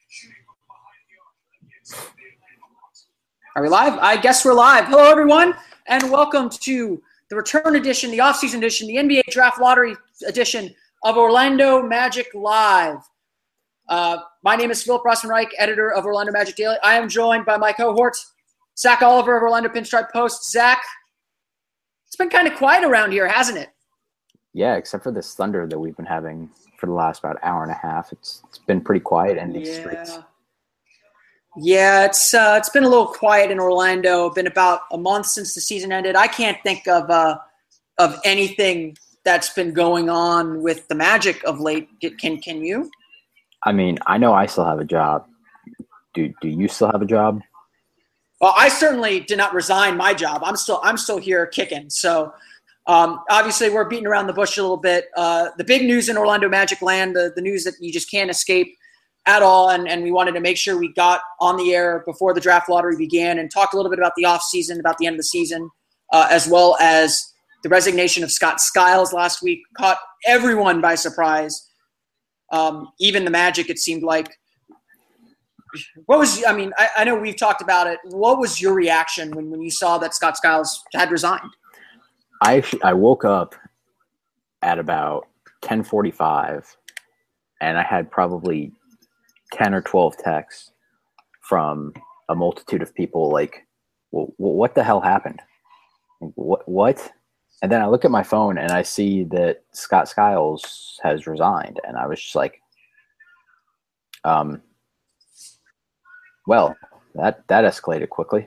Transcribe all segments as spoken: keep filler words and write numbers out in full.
Are we live? I guess we're live. Hello, everyone, and welcome to the return edition, the offseason edition, the N B A Draft Lottery edition of Orlando Magic Live. Uh, my name is Philip Rossman-Reich, editor of Orlando Magic Daily. I am joined by my cohort, Zach Oliver of Orlando Pinstripe Post. Zach, it's been kind of quiet around here, hasn't it? Yeah, except for this thunder that we've been having for the last about hour and a half. It's it's been pretty quiet in these yeah. streets. Yeah, it's uh, it's been a little quiet in Orlando. Been about a month since the season ended. I can't think of uh, of anything that's been going on with the Magic of late. Can can you? I mean, I know I still have a job. Do do you still have a job? Well, I certainly did not resign my job. I'm still I'm still here kicking. So um, obviously we're beating around the bush a little bit. Uh, the big news in Orlando Magic land, the, the news that you just can't escape at all, and, and we wanted to make sure we got on the air before the draft lottery began and talk a little bit about the offseason, about the end of the season, uh, as well as the resignation of Scott Skiles last week. Caught everyone by surprise, um, even the Magic, it seemed like. What was – I mean, I, I know we've talked about it. What was your reaction when, when you saw that Scott Skiles had resigned? I actually, I woke up at about ten forty-five, and I had probably – ten or twelve texts from a multitude of people like, well, what the hell happened? What, what? And then I look at my phone and I see that Scott Skiles has resigned. And I was just like, um, well, that, that escalated quickly.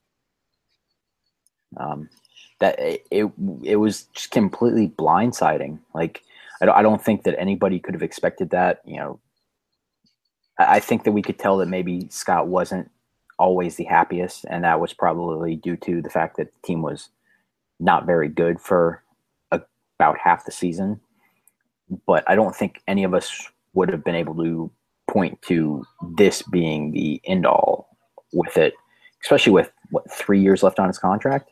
Um, that it, it, it was just completely blindsiding. Like, I don't, I don't think that anybody could have expected that, you know. I think that we could tell that maybe Scott wasn't always the happiest, and that was probably due to the fact that the team was not very good for a, about half the season. But I don't think any of us would have been able to point to this being the end-all with it, especially with, what, three years left on his contract?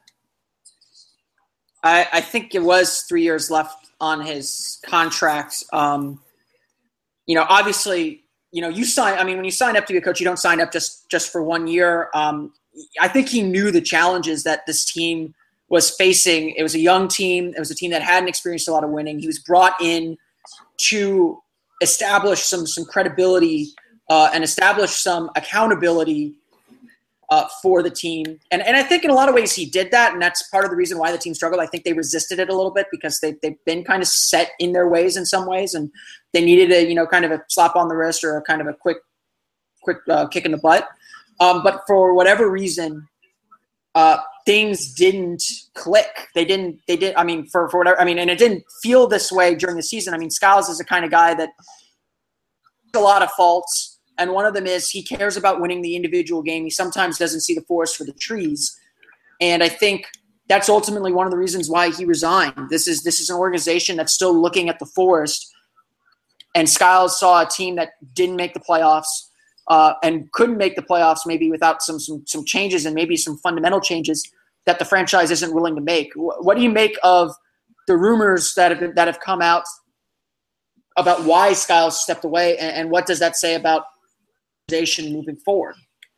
I, I think it was three years left on his contract. Um, you know, obviously – You know, you sign. I mean, when you sign up to be a coach, you don't sign up just just for one year. Um, I think he knew the challenges that this team was facing. It was a young team. It was a team that hadn't experienced a lot of winning. He was brought in to establish some some credibility uh, and establish some accountability uh, for the team. And and I think in a lot of ways he did that, and that's part of the reason why the team struggled. I think they resisted it a little bit because they they've been kind of set in their ways in some ways, and they needed a, you know, kind of a slap on the wrist or a kind of a quick, quick uh, kick in the butt. Um, but for whatever reason, uh, things didn't click. They didn't, they did. I mean, for, for whatever, I mean, and it didn't feel this way during the season. I mean, Skiles is the kind of guy that has a lot of faults. And one of them is he cares about winning the individual game. He sometimes doesn't see the forest for the trees. And I think that's ultimately one of the reasons why he resigned. This is, this is an organization that's still looking at the forest. And Skiles saw a team that didn't make the playoffs uh, and couldn't make the playoffs maybe without some, some some changes and maybe some fundamental changes that the franchise isn't willing to make. What do you make of the rumors that have been, that have come out about why Skiles stepped away, and, and what does that say about the organization moving forward?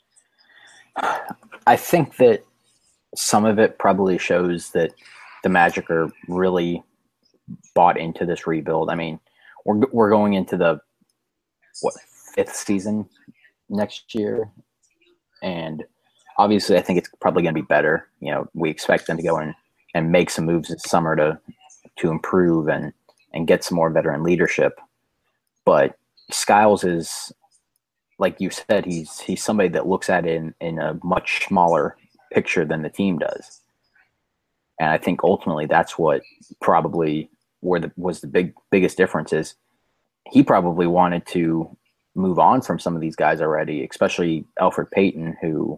I think that some of it probably shows that the Magic are really bought into this rebuild. I mean, We're we're going into the what fifth season next year, and obviously I think it's probably going to be better. You know, we expect them to go in and make some moves this summer to to improve and and get some more veteran leadership. But Skiles is, like you said, he's he's somebody that looks at it in, in a much smaller picture than the team does, and I think ultimately that's what probably. Where the was the big biggest difference is he probably wanted to move on from some of these guys already, especially Elfrid Payton, who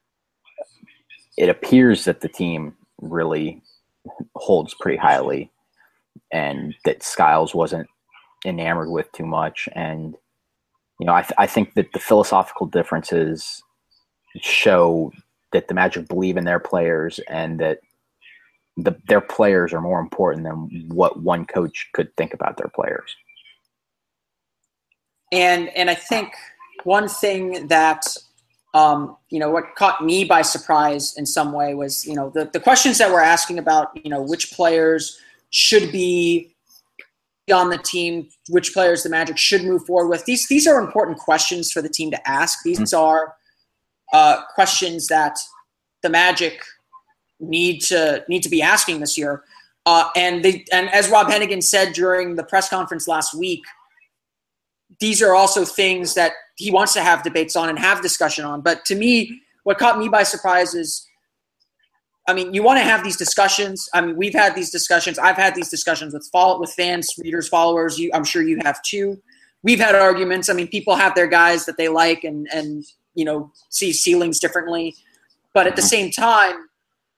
it appears that the team really holds pretty highly and that Skiles wasn't enamored with too much. And, you know, I, th- I think that the philosophical differences show that the Magic believe in their players and that the, their players are more important than what one coach could think about their players. And and I think one thing that, um, you know, what caught me by surprise in some way was, you know, the, the questions that we're asking about, you know, which players should be on the team, which players the Magic should move forward with. These these are important questions for the team to ask. These mm-hmm. are uh, questions that the Magic need to need to be asking this year. Uh, and they, and as Rob Hennigan said during the press conference last week, these are also things that he wants to have debates on and have discussion on. But to me, what caught me by surprise is, I mean, you want to have these discussions. I mean, we've had these discussions. I've had these discussions with follow, with fans, readers, followers. You, I'm sure you have too. We've had arguments. I mean, people have their guys that they like and, and you know, see ceilings differently. But at the same time,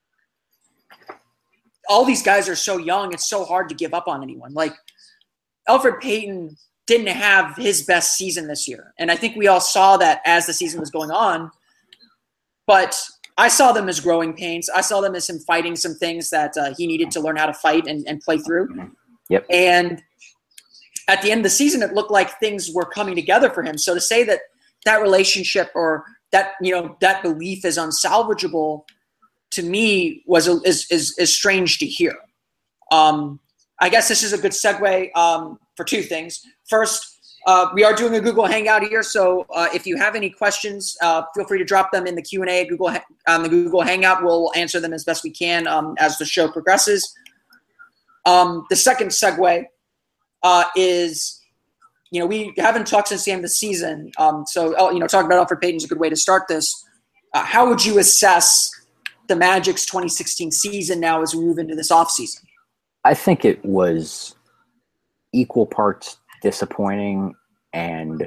all these guys are so young. It's so hard to give up on anyone. Like Elfrid Payton didn't have his best season this year. And I think we all saw that as the season was going on. But I saw them as growing pains. I saw them as him fighting some things that uh, he needed to learn how to fight and, and play through. Yep. And at the end of the season, it looked like things were coming together for him. So to say that that relationship or that, you know, that belief is unsalvageable to me was a, is, is, is strange to hear. Um, I guess this is a good segue um, for two things. First, uh, we are doing a Google Hangout here, so uh, if you have any questions, uh, feel free to drop them in the Q and A Google on the Google Hangout. We'll answer them as best we can um, as the show progresses. Um, the second segue uh, is, you know, we haven't talked since the end of the season, um, so you know, talking about Elfrid Payton is a good way to start this. Uh, how would you assess the Magic's twenty sixteen season now as we move into this offseason? I think it was equal parts disappointing and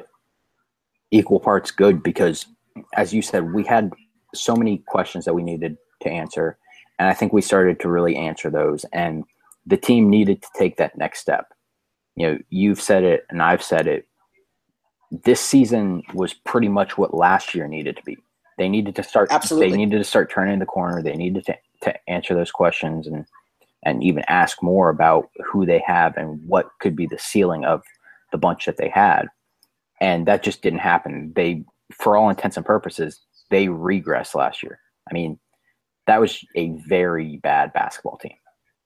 equal parts good because, as you said, we had so many questions that we needed to answer, and I think we started to really answer those, and the team needed to take that next step. You know, you've said it and I've said it. This season was pretty much what last year needed to be. They needed to start. Absolutely. They needed to start turning the corner. They needed to, to answer those questions and and even ask more about who they have and what could be the ceiling of the bunch that they had. And that just didn't happen. They, for all intents and purposes, they regressed last year. I mean, that was a very bad basketball team.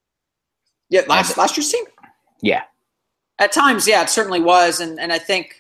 Yeah, last and, last year's team? Yeah. At times, yeah, it certainly was. And and I think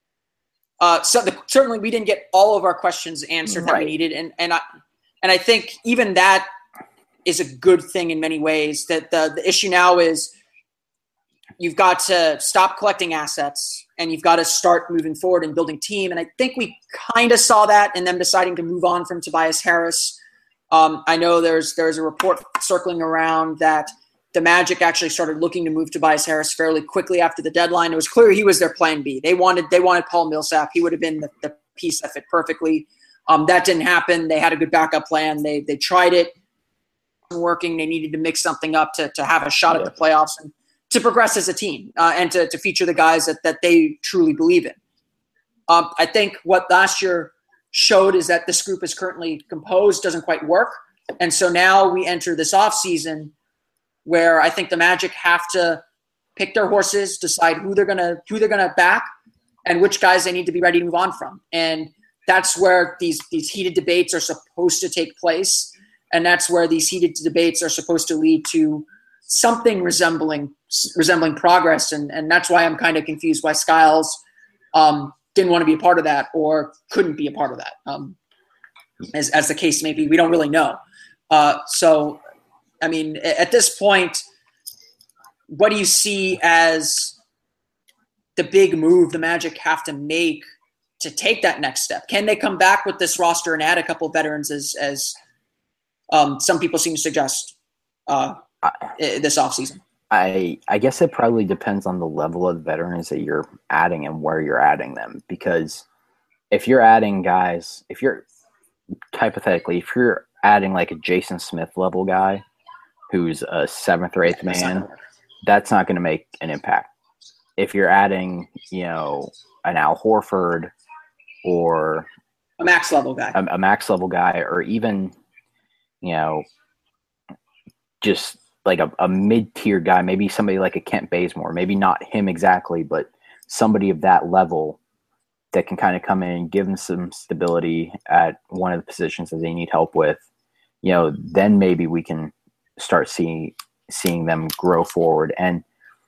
uh, so the, certainly we didn't get all of our questions answered right. that we needed. And and I and I think even that is a good thing in many ways. That the, the issue now is you've got to stop collecting assets and you've got to start moving forward and building team. And I think we kind of saw that in them deciding to move on from Tobias Harris. Um, I know there's there's a report circling around that the Magic actually started looking to move Tobias Harris fairly quickly after the deadline. It was clear he was their plan B. They wanted they wanted Paul Millsap. He would have been the, the piece that fit perfectly. Um, that didn't happen. They had a good backup plan. They they tried it. Working. They needed to mix something up to to have a shot yeah. at the playoffs and to progress as a team uh, and to, to feature the guys that, that they truly believe in. Um, I think what last year showed is that this group is currently composed doesn't quite work. And so now we enter this offseason where I think the Magic have to pick their horses, decide who they're gonna who they're gonna back and which guys they need to be ready to move on from. And that's where these these heated debates are supposed to take place. And that's where these heated debates are supposed to lead to something resembling resembling progress. And, and that's why I'm kind of confused why Skiles um, didn't want to be a part of that or couldn't be a part of that. Um, as, as the case may be, we don't really know. Uh, so, I mean, at this point, what do you see as the big move the Magic have to make to take that next step? Can they come back with this roster and add a couple veterans as, as um, some people seem to suggest uh, this offseason? I I guess it probably depends on the level of veterans that you're adding and where you're adding them. Because if you're adding guys, if you're hypothetically, if you're adding like a Jason Smith level guy who's a seventh or eighth man, that's not going to make an impact. If you're adding, you know, an Al Horford or a max level guy, a, a max level guy, or even, you know, just like a, a mid-tier guy, maybe somebody like a Kent Bazemore, maybe not him exactly, but somebody of that level, that can kind of come in and give them some stability at one of the positions that they need help with, you know, then maybe we can start seeing seeing them grow forward. And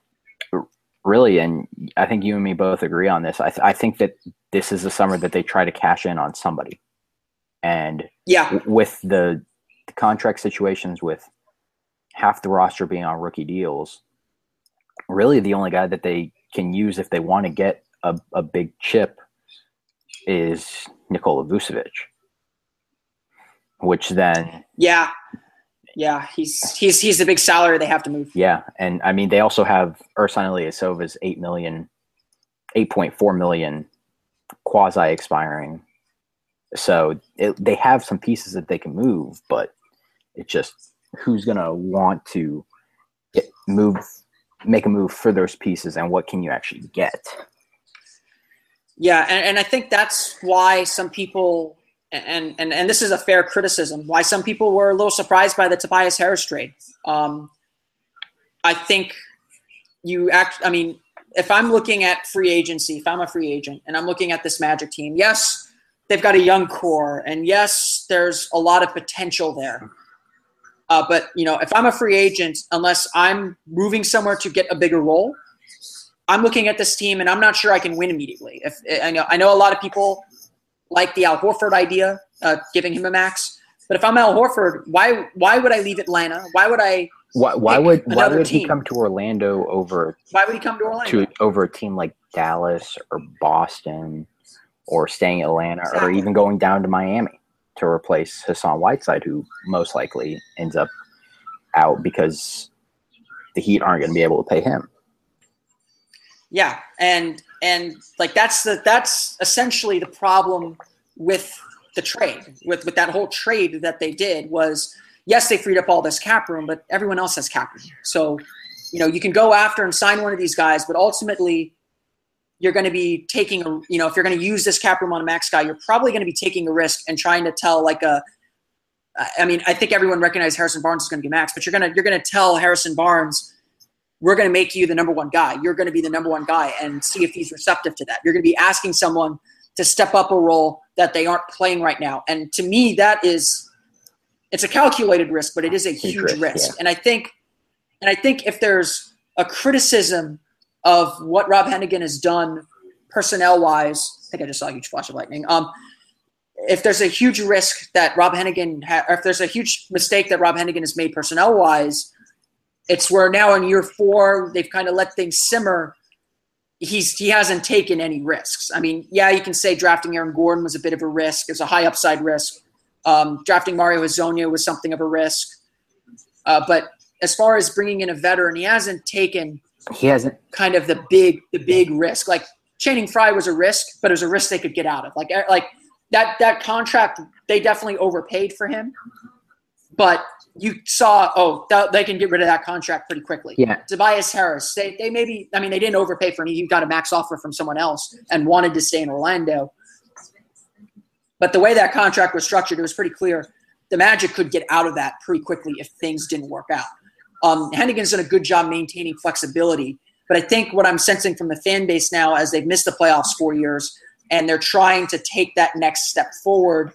really, and I think you and me both agree on this, I, th- I think that this is the summer that they try to cash in on somebody. And yeah, w- with the, the contract situations, with half the roster being on rookie deals, really the only guy that they can use if they want to get a, a big chip is Nikola Vucevic, which then yeah, yeah, he's he's he's the big salary they have to move. Yeah, and I mean they also have Ersan Ilyasova's eight million, eight point four million quasi expiring, so it, they have some pieces that they can move, but it's just who's gonna want to get move, make a move for those pieces, and what can you actually get? Yeah, and, and I think that's why some people, and, and and this is a fair criticism, why some people were a little surprised by the Tobias Harris trade. Um, I think you act. I mean, if I'm looking at free agency, if I'm a free agent and I'm looking at this Magic team, yes, they've got a young core, and yes, there's a lot of potential there. Uh, but you know, if I'm a free agent, unless I'm moving somewhere to get a bigger role, I'm looking at this team and I'm not sure I can win immediately. If I know, I know a lot of people like the Al Horford idea, uh, giving him a max. But if I'm Al Horford, why why would I leave Atlanta? Why would I? Why, why would why would team? he come to Orlando over? Why would he come to Orlando? To over a team like Dallas or Boston, or staying in Atlanta, exactly. or even going down to Miami to replace Hassan Whiteside, who most likely ends up out because the Heat aren't going to be able to pay him. Yeah, and and like that's the that's essentially the problem with the trade, with with that whole trade that they did was, yes, they freed up all this cap room, but everyone else has cap room. So, you know, you can go after and sign one of these guys, but ultimately you're going to be taking a, you know, if you're going to use this cap room on a max guy, you're probably going to be taking a risk and trying to tell like a, I mean, I think everyone recognizes Harrison Barnes is going to be max, but you're going to, you're going to tell Harrison Barnes, we're going to make you the number one guy. You're going to be the number one guy and see if he's receptive to that. You're going to be asking someone to step up a role that they aren't playing right now. And to me, that is, it's a calculated risk, but it is a huge, huge risk. risk. Yeah. And I think, and I think if there's a criticism of what Rob Hennigan has done personnel wise, I think I just saw a huge flash of lightning. Um, if there's a huge risk that Rob Hennigan, ha- or if there's a huge mistake that Rob Hennigan has made personnel wise, it's where now in year four, they've kind of let things simmer. He's, he hasn't taken any risks. I mean, yeah, you can say drafting Aaron Gordon was a bit of a risk. It was a high upside risk. Um, drafting Mario Hezonja was something of a risk. Uh, but as far as bringing in a veteran, he hasn't taken he hasn't kind of the big, the big risk. Like Channing Frye was a risk, but it was a risk they could get out of. Like, like that, that contract, they definitely overpaid for him, but you saw, oh, th- they can get rid of that contract pretty quickly. Yeah. Tobias Harris, they, they maybe, I mean, they didn't overpay for him. He got a max offer from someone else and wanted to stay in Orlando. But the way that contract was structured, it was pretty clear the Magic could get out of that pretty quickly if things didn't work out. Um, Hennigan's done a good job maintaining flexibility. But I think what I'm sensing from the fan base now, as they've missed the playoffs four years and they're trying to take that next step forward,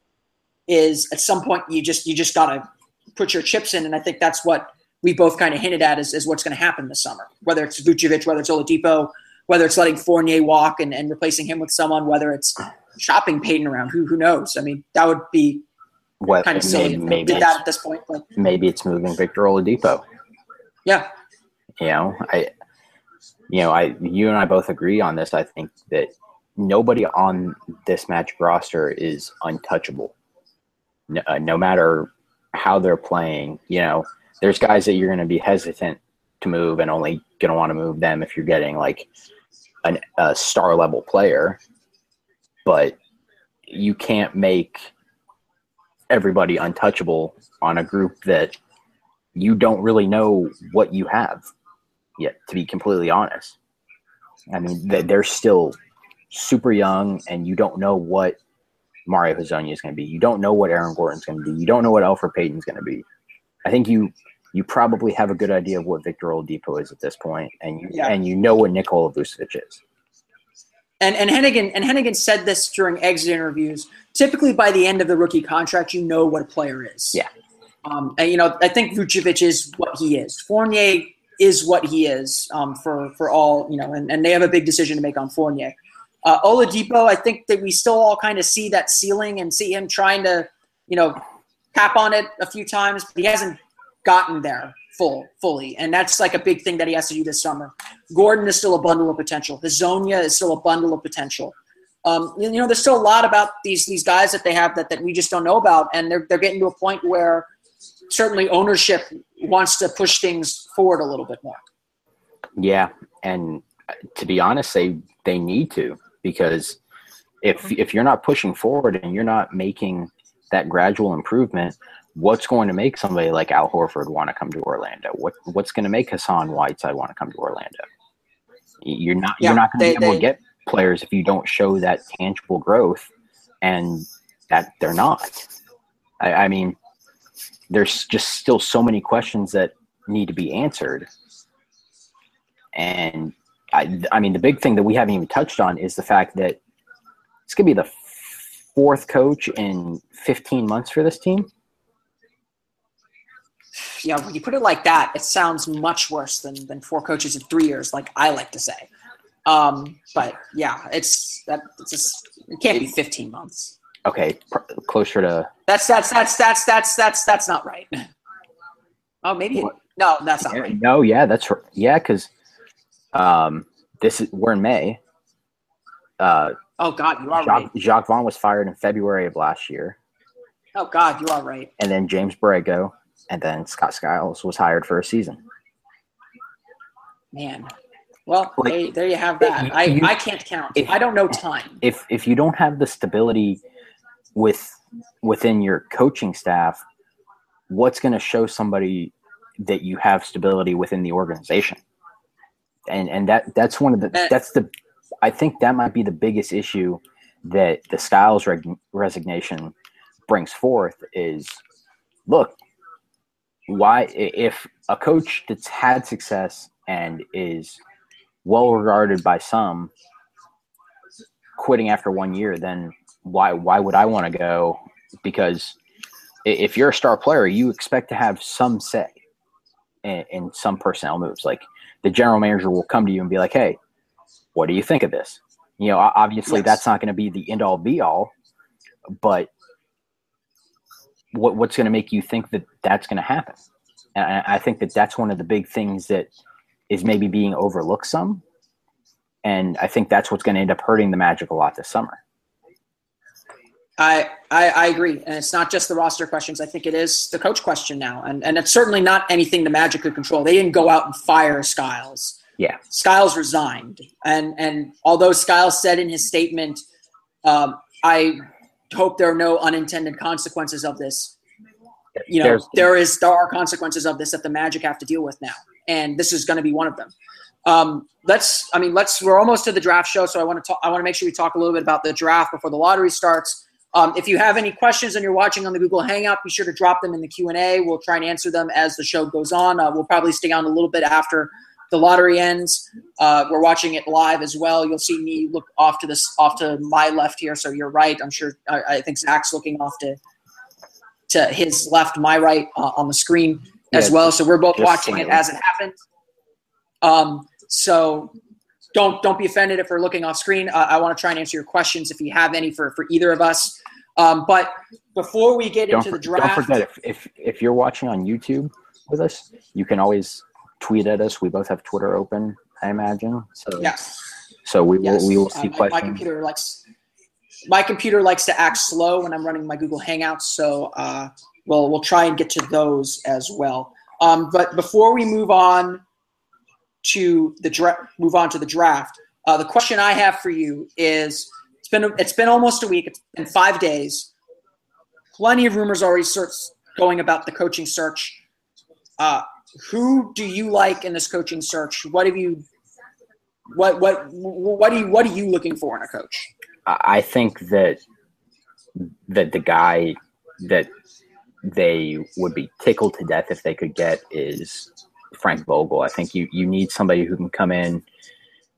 is at some point you just you just got to put your chips in. And I think that's what we both kind of hinted at is, is what's going to happen this summer, whether it's Vucevic, whether it's Oladipo, whether it's letting Fournier walk and, and replacing him with someone, whether it's shopping Payton around, who who knows? I mean, that would be what, kind of silly maybe, maybe did that at this point. But maybe it's moving Victor Oladipo. Yeah. You know, I, you know, I, you and I both agree on this. I think that nobody on this Magic roster is untouchable. No, uh, no matter how they're playing, you know, there's guys that you're going to be hesitant to move and only going to want to move them if you're getting like an, a star level player, but you can't make everybody untouchable on a group that you don't really know what you have yet, to be completely honest. I mean, they're still super young and you don't know what Mario Hezonja is going to be. You don't know what Aaron Gordon's going to be. You don't know what Elfrid Payton's going to be. I think you you probably have a good idea of what Victor Oladipo is at this point, and you, yeah. and you know what Nikola Vucevic is. and and Hennigan and Hennigan said this during exit interviews. Typically, by the end of the rookie contract, you know what a player is. Yeah. Um, and you know, I think Vucevic is what he is. Fournier is what he is um, for for all you know, and, and they have a big decision to make on Fournier. Uh, Oladipo, I think that we still all kind of see that ceiling and see him trying to, you know, tap on it a few times, but he hasn't gotten there full fully, and that's like a big thing that he has to do this summer. Gordon is still a bundle of potential. Hazonia is still a bundle of potential. Um, you know, there's still a lot about these these guys that they have that, that we just don't know about, and they're they're getting to a point where certainly ownership wants to push things forward a little bit more. Yeah, and to be honest, they they need to, because if if you're not pushing forward and you're not making that gradual improvement, what's going to make somebody like Al Horford want to come to Orlando? What what's going to make Hassan Whiteside want to come to Orlando? You're not yeah, you're not going to be able they, to get players if you don't show that tangible growth, and that they're not. I, I mean, there's just still so many questions that need to be answered. And I, I mean, the big thing that we haven't even touched on is the fact that it's going to be the fourth coach in fifteen months for this team. Yeah, when you put it like that, it sounds much worse than, than four coaches in three years, like I like to say. Um, but yeah, it's that. It's just, it can't be fifteen months. Okay, pr- closer to. That's that's that's that's that's that's that's not right. Oh, maybe it, no, that's not yeah, right. No, yeah, that's right. Yeah, because um, this is we're in May. Uh, oh God, you are Jacques, right. Jacques Vaughn was fired in February of last year. Oh God, you are right. And then James Borrego, and then Scott Skiles was hired for a season. Man. Well, like, hey, there you have that. I, you, I can't count. If, I don't know time. If if you don't have the stability with within your coaching staff, what's going to show somebody that you have stability within the organization? And and that that's one of the uh, that's the I think that might be the biggest issue that the Skiles reg- resignation brings forth is, look, why if a coach that's had success and is well regarded by some quitting after one year, then why why would I want to go? Because if you're a star player, you expect to have some say in, in some personnel moves. Like the general manager will come to you and be like, hey, what do you think of this? You know, obviously yes. That's not going to be the end all be all, but what what's going to make you think that that's going to happen? And I think that that's one of the big things that is maybe being overlooked some. And I think that's what's going to end up hurting the Magic a lot this summer. I, I I agree. And it's not just the roster questions. I think it is the coach question now. And and it's certainly not anything the Magic could control. They didn't go out and fire Skiles. Yeah. Skiles resigned. And and although Skiles said in his statement, um, I hope there are no unintended consequences of this. You know, There's, there is there are consequences of this that the Magic have to deal with now. And this is going to be one of them. Um, let's, I mean, let's, we're almost to the draft show. So I want to talk, I want to make sure we talk a little bit about the draft before the lottery starts. Um, if you have any questions and you're watching on the Google Hangout, be sure to drop them in the Q and A. We'll try and answer them as the show goes on. Uh, we'll probably stay on a little bit after the lottery ends. Uh, we're watching it live as well. You'll see me look off to this, off to my left here. So you're right. I'm sure, I, I think Zach's looking off to, to his left, my right uh, on the screen yeah, as well. So we're both watching slightly. It as it happens. Um, so don't, don't be offended if we're looking off screen. Uh, I want to try and answer your questions if you have any for, for either of us. Um, but before we get don't into for, the draft, don't forget if, if, if you're watching on YouTube with us, you can always tweet at us. We both have Twitter open, I imagine. So, yes. So we yes. will, we will see uh, my, questions. My computer likes, my computer likes to act slow when I'm running my Google Hangouts. So, uh, we'll, we'll try and get to those as well. Um, but before we move on, to the dra- move on to the draft. Uh, the question I have for you is: it's been it's been almost a week. It's been five days. Plenty of rumors already starts going about the coaching search. Uh, who do you like in this coaching search? What have you? What what what do you what are you looking for in a coach? I think that that the guy that they would be tickled to death if they could get is Frank Vogel. I think you, you need somebody who can come in,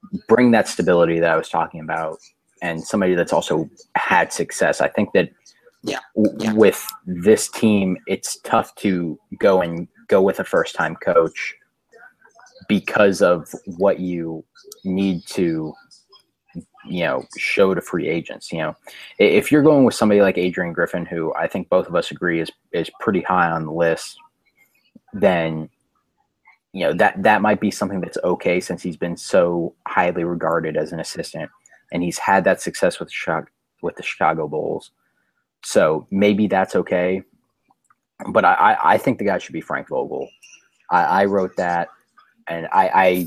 bring that stability that I was talking about, and somebody that's also had success. I think that yeah. W- yeah. with this team, it's tough to go and go with a first-time coach because of what you need to, you know, show to free agents. You know, if you're going with somebody like Adrian Griffin, who I think both of us agree is is pretty high on the list, then you know that that might be something that's okay since he's been so highly regarded as an assistant and he's had that success with Chicago, with the Chicago Bulls. So maybe that's okay. But I, I think the guy should be Frank Vogel. I, I wrote that, and I, I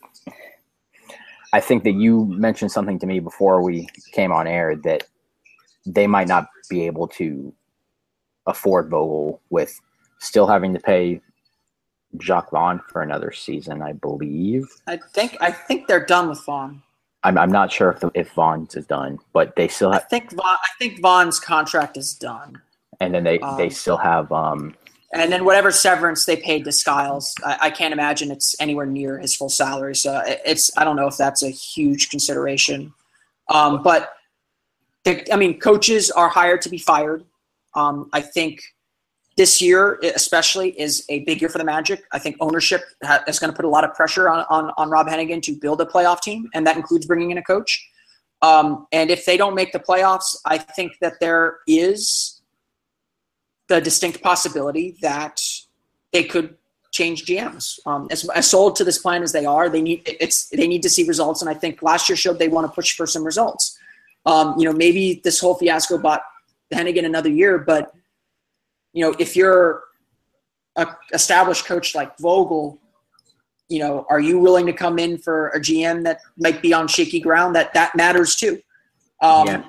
I think that you mentioned something to me before we came on air that they might not be able to afford Vogel with still having to pay Jacques Vaughn for another season, I believe. I think I think they're done with Vaughn. I'm I'm not sure if the, if Vaughn's is done, but they still have. I think Vaughn, I think Vaughn's contract is done. And then they, um, they still have um, – and then whatever severance they paid to Skiles, I, I can't imagine it's anywhere near his full salary. So it's – I don't know if that's a huge consideration. Um, but, the, I mean, coaches are hired to be fired. Um, I think this year especially is a big year for the Magic. I think ownership ha- is going to put a lot of pressure on, on, on Rob Hennigan to build a playoff team, and that includes bringing in a coach. Um, and if they don't make the playoffs, I think that there is – the distinct possibility that they could change G Ms. Um, as, as sold to this plan as they are, they need it's they need to see results, and I think last year showed they want to push for some results. Um, you know, maybe this whole fiasco bought Hennigan another year, but you know, if you're a established coach like Vogel, you know, are you willing to come in for a G M that might be on shaky ground? That that matters too. Um, yeah.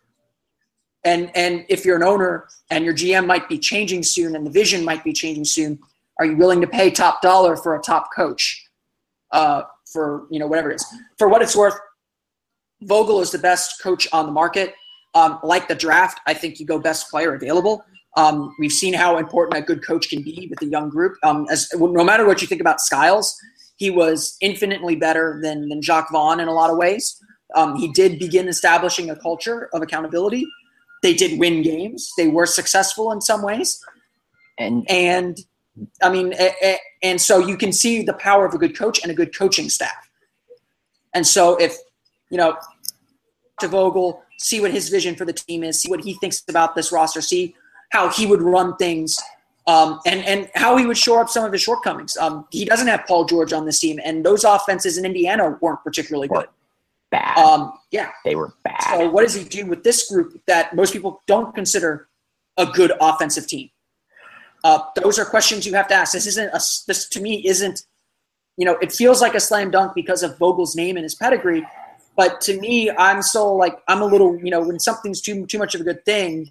And and if you're an owner and your G M might be changing soon and the vision might be changing soon, are you willing to pay top dollar for a top coach uh, for, you know, whatever it is? For what it's worth, Vogel is the best coach on the market. Um, like the draft, I think you go best player available. Um, we've seen how important a good coach can be with a young group. Um, as no matter what you think about Skiles, he was infinitely better than, than Jacques Vaughn in a lot of ways. Um, he did begin establishing a culture of accountability. They did win games. They were successful in some ways. And, and I mean, and so you can see the power of a good coach and a good coaching staff. And so if, you know, to Vogel, see what his vision for the team is, see what he thinks about this roster, see how he would run things, um, and, and how he would shore up some of his shortcomings. Um, he doesn't have Paul George on this team, and those offenses in Indiana weren't particularly good. Bad. Um, yeah. They were bad. So what does he do with this group that most people don't consider a good offensive team? Uh, those are questions you have to ask. This isn't a, this to me isn't, you know, it feels like a slam dunk because of Vogel's name and his pedigree. But to me, I'm so like, I'm a little, you know, when something's too, too much of a good thing,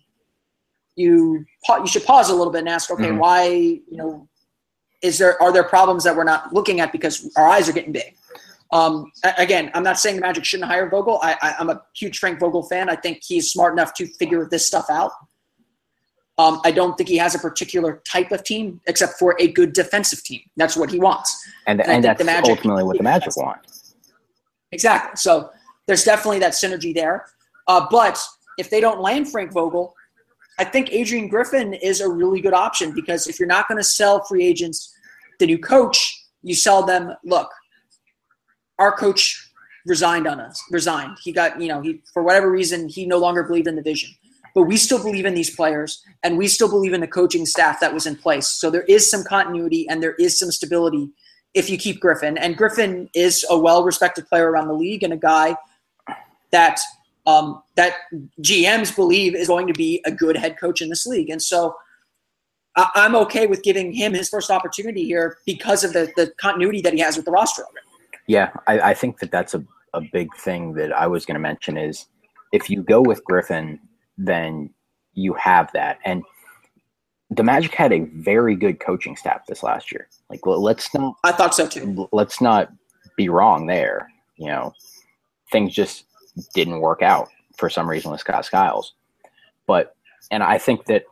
you, you should pause a little bit and ask, okay, mm-hmm. why, you know, is there, are there problems that we're not looking at because our eyes are getting big? Um, again, I'm not saying the Magic shouldn't hire Vogel. I, I, I'm a huge Frank Vogel fan. I think he's smart enough to figure this stuff out. Um, I don't think he has a particular type of team except for a good defensive team. That's what he wants. And, and, and that's the Magic, ultimately what the Magic want. Exactly. So there's definitely that synergy there. Uh, but if they don't land Frank Vogel, I think Adrian Griffin is a really good option because if you're not going to sell free agents the new coach, you sell them, look, our coach resigned on us, resigned. He got, you know, he, for whatever reason, he no longer believed in the vision. But we still believe in these players, and we still believe in the coaching staff that was in place. So there is some continuity and there is some stability if you keep Griffin. And Griffin is a well-respected player around the league and a guy that um, that G Ms believe is going to be a good head coach in this league. And so I- I'm okay with giving him his first opportunity here because of the, the continuity that he has with the roster already. Yeah, I, I think that that's a, a big thing that I was going to mention is if you go with Griffin, then you have that. And the Magic had a very good coaching staff this last year. Like, let's not – I thought so too. Let's not be wrong there. You know, things just didn't work out for some reason with Scott Skiles. But – and I think that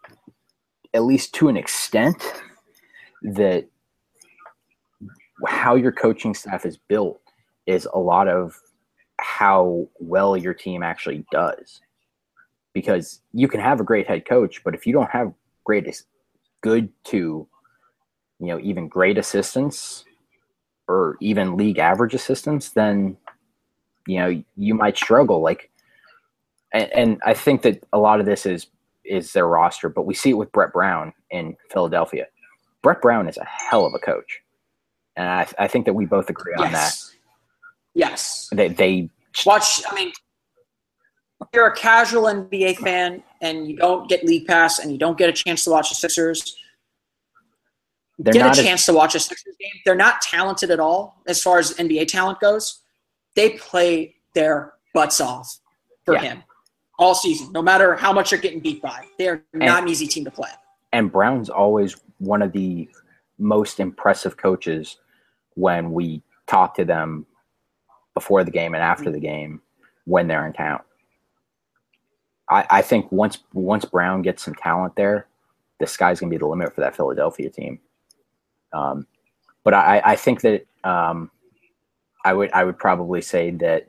at least to an extent that – how your coaching staff is built is a lot of how well your team actually does. Because you can have a great head coach, but if you don't have great, good to, you know, even great assistants or even league average assistants, then, you know, you might struggle. Like, and, and I think that a lot of this is is their roster, but we see it with Brett Brown in Philadelphia. Brett Brown is a hell of a coach, and I, I think that we both agree on yes. that. Yes. They they watch. I mean, if you're a casual N B A fan and you don't get League Pass and you don't get a chance to watch the Sixers, They're get not a as- chance to watch a Sixers game. They're not talented at all as far as N B A talent goes. They play their butts off for Yeah. him all season, no matter how much they're getting beat by. They're not And- an easy team to play. And Brown's always one of the most impressive coaches when we talk to them before the game and after the game when they're in town. I, I think once once Brown gets some talent there, the sky's going to be the limit for that Philadelphia team. Um, but I, I think that um, I would I would probably say that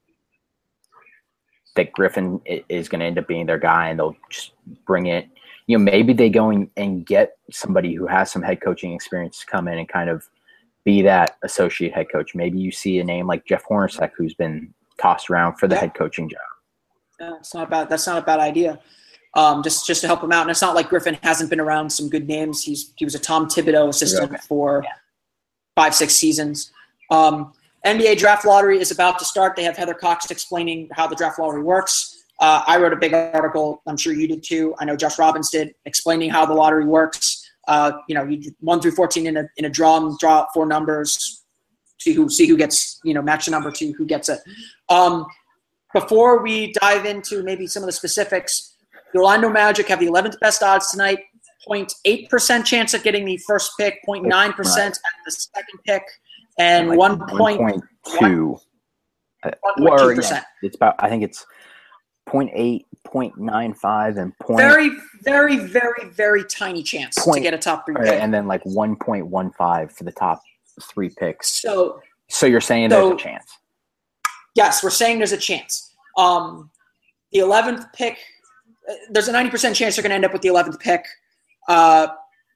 that Griffin is going to end up being their guy, and they'll just bring it. You know, maybe they go in and get somebody who has some head coaching experience to come in and kind of be that associate head coach. Maybe you see a name like Jeff Hornacek, who's been tossed around for the Yeah. head coaching job. Yeah, it's not bad. That's not a bad idea. Um, just just to help him out, and it's not like Griffin hasn't been around some good names. He's he was a Tom Thibodeau assistant Okay. for Yeah. five six seasons. Um, N B A draft lottery is about to start. They have Heather Cox explaining how the draft lottery works. Uh, I wrote a big article. I'm sure you did too. I know Josh Robbins did, explaining how the lottery works. Uh, you know, you do one through fourteen in a in a draw, and draw out four numbers. See who see who gets, you know, match the number to who gets it. Um, before we dive into maybe some of the specifics, the Orlando Magic have the eleventh best odds tonight. zero point eight percent chance at getting the first pick, zero point nine percent at the second pick, and Like one point one point two. Uh, one point two or, percent. yeah, it's about. I think it's zero point eight, zero point nine five, and point, Very, very, very, very tiny chance to Point- get a top three uh, pick. and then like one point one five for the top three picks. So, So you're saying So- there's a chance? yes, we're saying there's a chance. Um, the eleventh pick, uh, there's a ninety percent chance they're going to end up with the eleventh pick. Uh,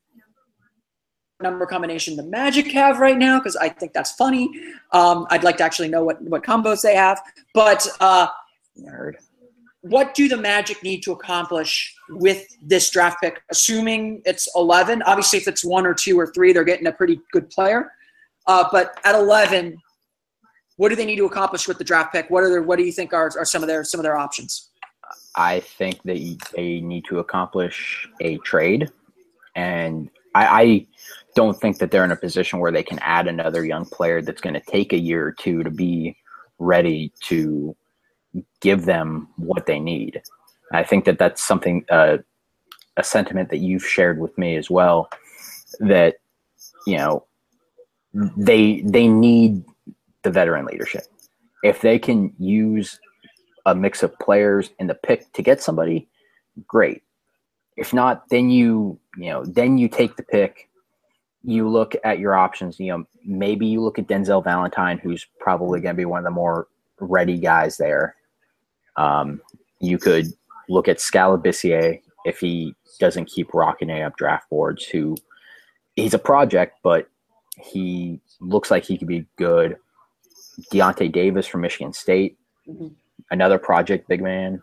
number combination the Magic have right now, because I think that's funny. Um, I'd like to actually know what, what combos they have. But uh, Nerd. what do the Magic need to accomplish with this draft pick, assuming it's eleven? Obviously, if it's one or two or three, they're getting a pretty good player. Uh, but at eleven, what do they need to accomplish with the draft pick? What are their, what do you think are, are some of their some of their options? I think that they need to accomplish a trade, and I, I don't think that they're in a position where they can add another young player that's going to take a year or two to be ready to give them what they need. I think that that's something, uh, a sentiment that you've shared with me as well, that, you know, they they need the veteran leadership. If they can use a mix of players in the pick to get somebody, great. If not, then you, you know, then you take the pick, you look at your options, you know, maybe you look at Denzel Valentine, who's probably going to be one of the more ready guys there. Um, you could look at Scalabissier if he doesn't keep rocketing up draft boards, who he's a project, but he looks like he could be good. Deontay Davis from Michigan State, Mm-hmm. another project big man.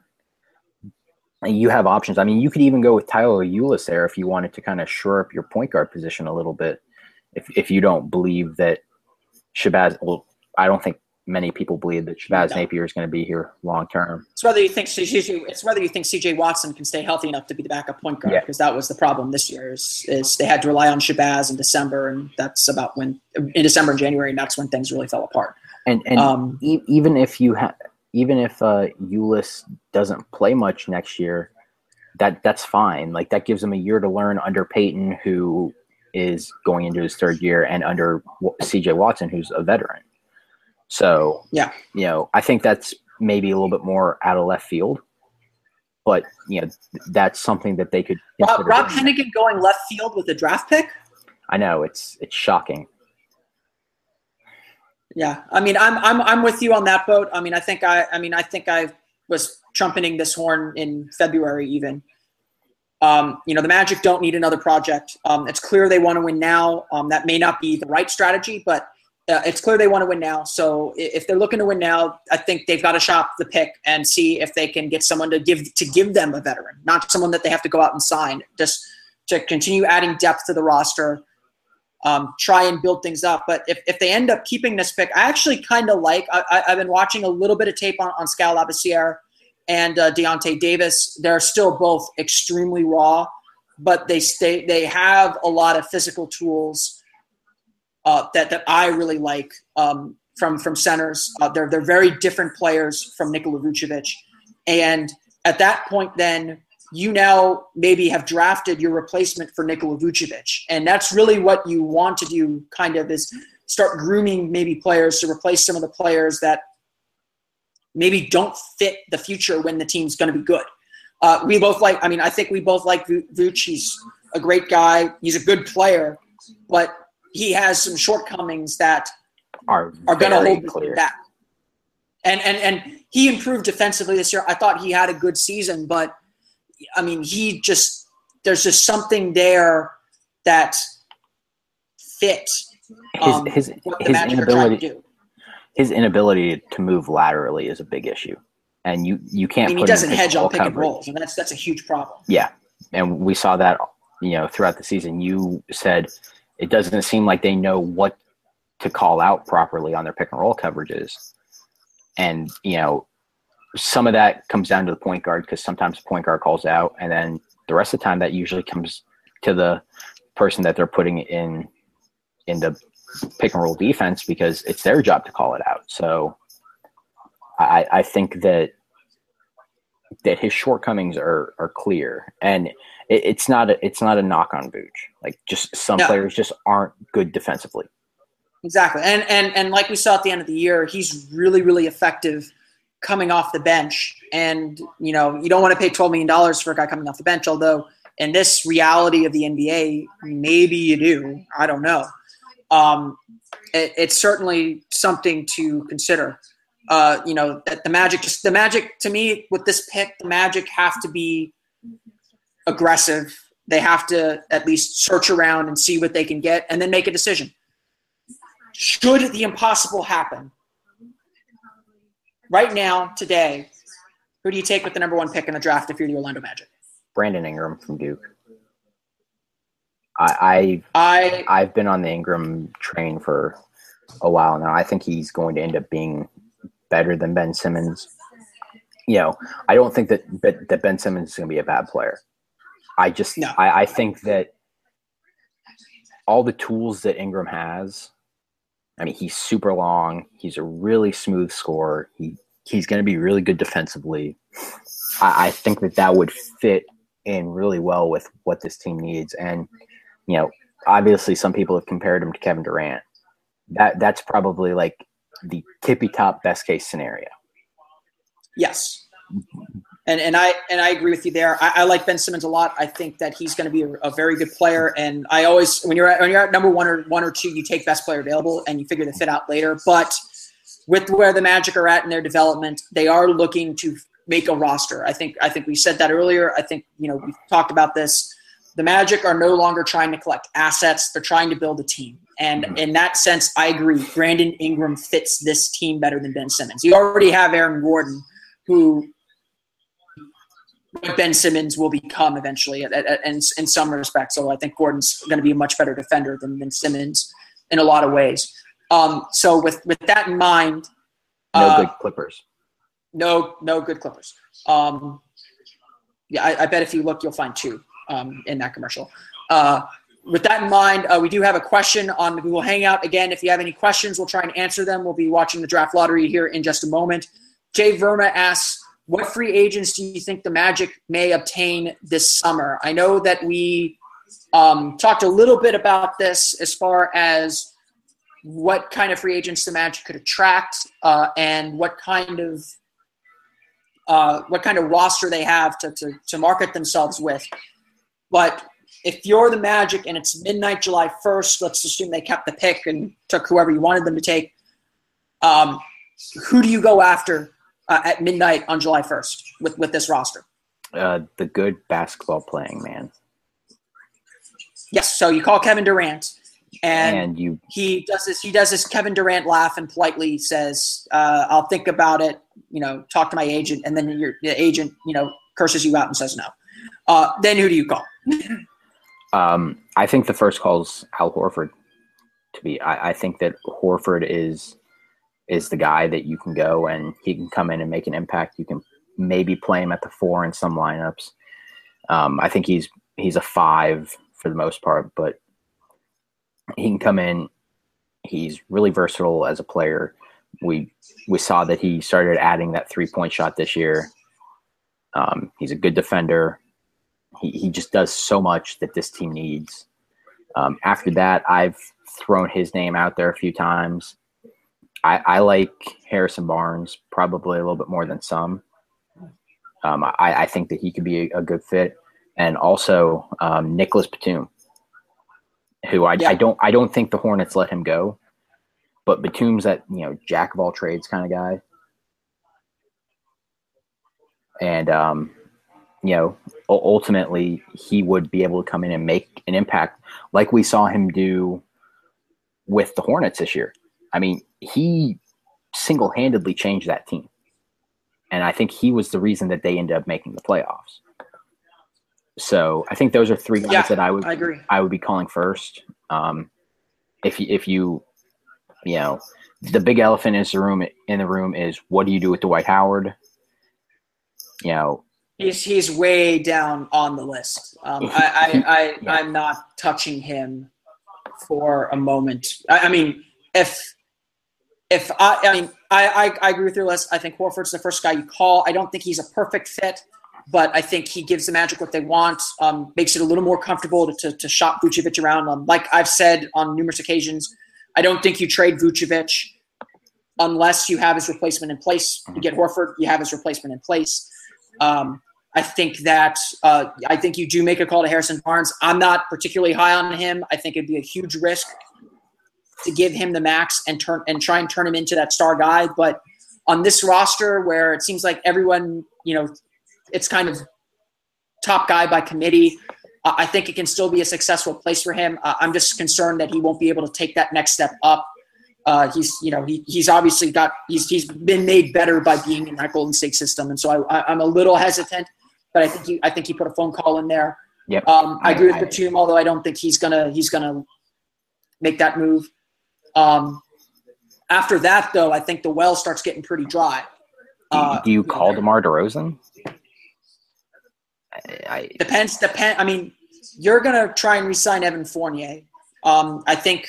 And you have options. I mean, you could even go with Tyler Ulis there if you wanted to kind of shore up your point guard position a little bit. If if you don't believe that Shabazz, well, I don't think many people believe that Shabazz No. Napier is going to be here long term. It's whether you think it's whether you think C J Watson can stay healthy enough to be the backup point guard, Yeah. because that was the problem this year. Is, is they had to rely on Shabazz in December, and that's about when in December and January, and that's when things really fell apart. And and Um, e- even if you have, even if uh, Ulis doesn't play much next year, that that's fine. Like that gives him a year to learn under Peyton, who is going into his third year, and under C J Watson, who's a veteran. So Yeah. you know, I think that's maybe a little bit more out of left field, but you know, that's something that they could. Rob, consider Rob doing. Hennigan going left field with a draft pick. I know it's it's shocking. Yeah, I mean, I'm I'm I'm with you on that boat. I mean, I think I I mean I think I was trumpeting this horn in February even. Um, you know, the Magic don't need another project. Um, it's clear they want to win now. Um, that may not be the right strategy, but uh, it's clear they want to win now. So if they're looking to win now, I think they've got to shop the pick and see if they can get someone to give to give them a veteran, not someone that they have to go out and sign. Just to continue adding depth to the roster, um, try and build things up. But if, if they end up keeping this pick, I actually kind of like. I, I, I've been watching a little bit of tape on on Skal Labissiere and uh, Deontay Davis. They're still both extremely raw, but they stay. They have a lot of physical tools uh, that that I really like um, from from centers. Uh, they're they're very different players from Nikola Vucevic, and at that point, then you now maybe have drafted your replacement for Nikola Vucevic, and that's really what you want to do. Kind of is start grooming maybe players to replace some of the players that maybe don't fit the future when the team's going to be good. Uh, we both like, I mean, I think we both like Vooch. He's a great guy. He's a good player, but he has some shortcomings that are, are going to hold clear. him back. And, and, and he improved defensively this year. I thought he had a good season, but I mean, he just, there's just something there that fits um, his, his, what the his Magic inability, are trying to do. His inability to move laterally is a big issue, and you, you can't. I mean, put he doesn't him hedge on pick coverage. and rolls, and that's that's a huge problem. Yeah, and we saw that, you know, throughout the season. You said it doesn't seem like they know what to call out properly on their pick and roll coverages, and you know, some of that comes down to the point guard because sometimes the point guard calls out, and then the rest of the time that usually comes to the person that they're putting in in the pick and roll defense because it's their job to call it out. So I, I think that that his shortcomings are are clear, and it, it's not a, it's not a knock on Vooch. Like just some no. players just aren't good defensively. Exactly, and and and like we saw at the end of the year, he's really really effective coming off the bench. And you know you don't want to pay twelve million dollars for a guy coming off the bench. Although in this reality of the N B A, maybe you do. I don't know. Um, it, it's certainly something to consider. Uh, you know, that the Magic, just the Magic to me with this pick, the Magic have to be aggressive. They have to at least search around and see what they can get and then make a decision. Should the impossible happen right now, today, who do you take with the number one pick in the draft if you're the Orlando Magic? Brandon Ingram from Duke. I, I, I've been on the Ingram train for a while now. I think he's going to end up being better than Ben Simmons. You know, I don't think that that Ben Simmons is going to be a bad player. I just, no. I, I think that all the tools that Ingram has, I mean, he's super long. He's a really smooth scorer. He he's going to be really good defensively. I, I think that that would fit in really well with what this team needs. And you know, obviously some people have compared him to Kevin Durant. That that's probably like the tippy top best case scenario. Yes. And and I and I agree with you there. I, I like Ben Simmons a lot. I think that he's going to be a, a very good player. And I always when you're at, when you're at number one or one or two, you take best player available and you figure the fit out later. But with where the Magic are at in their development, they are looking to make a roster. I think I think we said that earlier. I think you know we talked about this. The Magic are no longer trying to collect assets. They're trying to build a team. And in that sense, I agree. Brandon Ingram fits this team better than Ben Simmons. You already have Aaron Gordon, who Ben Simmons will become eventually at, at, at, in, in some respects. So I think Gordon's going to be a much better defender than, than Simmons in a lot of ways. Um, so with, with that in mind – No uh, good Clippers. No, no good Clippers. Um, yeah, I, I bet if you look, you'll find two. Um, in that commercial. Uh, with that in mind, uh, we do have a question on the Google Hangout. Again, if you have any questions, we'll try and answer them. We'll be watching the draft lottery here in just a moment. Jay Verma asks, what free agents do you think the Magic may obtain this summer? I know that we um, talked a little bit about this as far as what kind of free agents the Magic could attract uh, and what kind of uh, what kind of roster they have to, to, to market themselves with. But if you're the Magic and it's midnight July first, let's assume they kept the pick and took whoever you wanted them to take. Um, who do you go after uh, at midnight on July first with, with this roster? Uh, the good basketball playing man. Yes. So you call Kevin Durant, and, and you he does this. He does this Kevin Durant laugh and politely says, uh, "I'll think about it. You know, talk to my agent." And then your the agent, you know, curses you out and says no. Uh, then who do you call? um, I think the first call is Al Horford. To be, I, I think that Horford is is the guy that you can go and he can come in and make an impact. You can maybe play him at the four in some lineups. Um, I think he's he's a five for the most part, but he can come in. He's really versatile as a player. We we saw that he started adding that three-point shot this year. Um, he's a good defender. He he just does so much that this team needs. Um, after that, I've thrown his name out there a few times. I, I like Harrison Barnes probably a little bit more than some. Um, I, I think that he could be a, a good fit, and also um, Nicholas Batum, who I, yeah. I don't I don't think the Hornets let him go, but Batum's that you know jack of all trades kind of guy, and um, you know ultimately he would be able to come in and make an impact like we saw him do with the Hornets this year. I mean, he single-handedly changed that team. And I think he was the reason that they ended up making the playoffs. So I think those are three guys yeah, that I would I agree. I would be calling first. Um, if you, if you you know the big elephant in the room in the room is what do you do with Dwight Howard? You know, he's he's way down on the list. Um, I, he, I, I yeah. I'm not touching him for a moment. I, I mean, if if I, I mean, I, I, I agree with your list. I think Horford's the first guy you call. I don't think he's a perfect fit, but I think he gives the Magic what they want. Um, makes it a little more comfortable to to, to shop Vucevic around. Um, like I've said on numerous occasions, I don't think you trade Vucevic unless you have his replacement in place. You get Horford, you have his replacement in place. Um, I think that uh, I think you do make a call to Harrison Barnes. I'm not particularly high on him. I think it'd be a huge risk to give him the max and turn and try and turn him into that star guy. But on this roster where it seems like everyone, you know, it's kind of top guy by committee, uh, I think it can still be a successful place for him. Uh, I'm just concerned that he won't be able to take that next step up. Uh, he's, you know, he, he's obviously got, he's, he's been made better by being in that Golden State system. And so I, I, I'm a little hesitant, but I think he, I think he put a phone call in there. Yep. Um, I, I agree with I, Batum, although I don't think he's gonna, he's gonna make that move. Um, after that though, I think the well starts getting pretty dry. Uh, do you call DeMar DeRozan? I, I, depends. Depend. I mean, you're gonna try and re-sign Evan Fournier. Um, I think.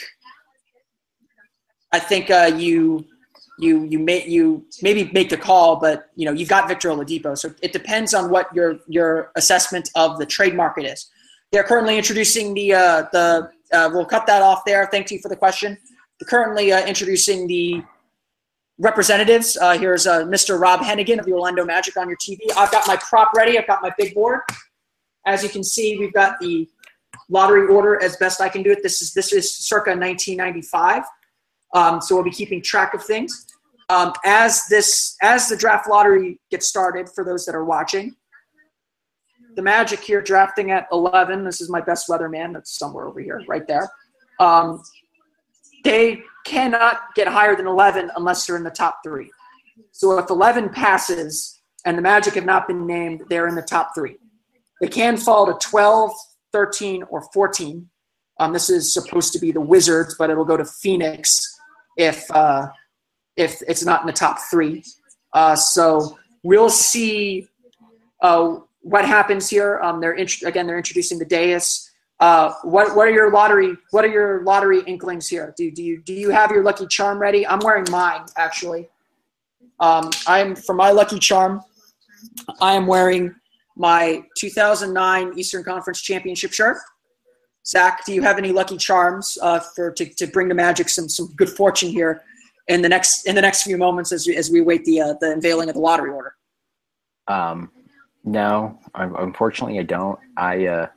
I think uh, you you you may you maybe make the call, but you know you've got Victor Oladipo, so it depends on what your your assessment of the trade market is. They're currently introducing the uh, the. Uh, we'll cut that off there. Thank you for the question. They're currently uh, introducing the representatives. Uh, here's uh, Mister Rob Hennigan of the Orlando Magic on your T V. I've got my prop ready. I've got my big board. As you can see, we've got the lottery order as best I can do it. This is this is circa nineteen ninety-five. Um, so we'll be keeping track of things. Um, as this as the draft lottery gets started, for those that are watching, the Magic here drafting at eleven. This is my best weatherman. That's somewhere over here, right there. Um, they cannot get higher than eleven unless they're in the top three. So if eleven passes and the Magic have not been named, they're in the top three. They can fall to twelve, thirteen, or fourteen. Um, this is supposed to be the Wizards, but it'll go to Phoenix if uh, if it's not in the top three. Uh, so we'll see uh, what happens here. Um, they're int- again they're introducing the dais. Uh, what what are your lottery what are your lottery inklings here? Do do you do you have your lucky charm ready? I'm wearing mine actually. Um, I'm for my lucky charm. I am wearing my two thousand nine Eastern Conference Championship shirt. Zach, do you have any lucky charms uh, for to, to bring the Magic some some good fortune here in the next in the next few moments as we, as we await the uh, the unveiling of the lottery order? Um, no, unfortunately, I don't. I uh,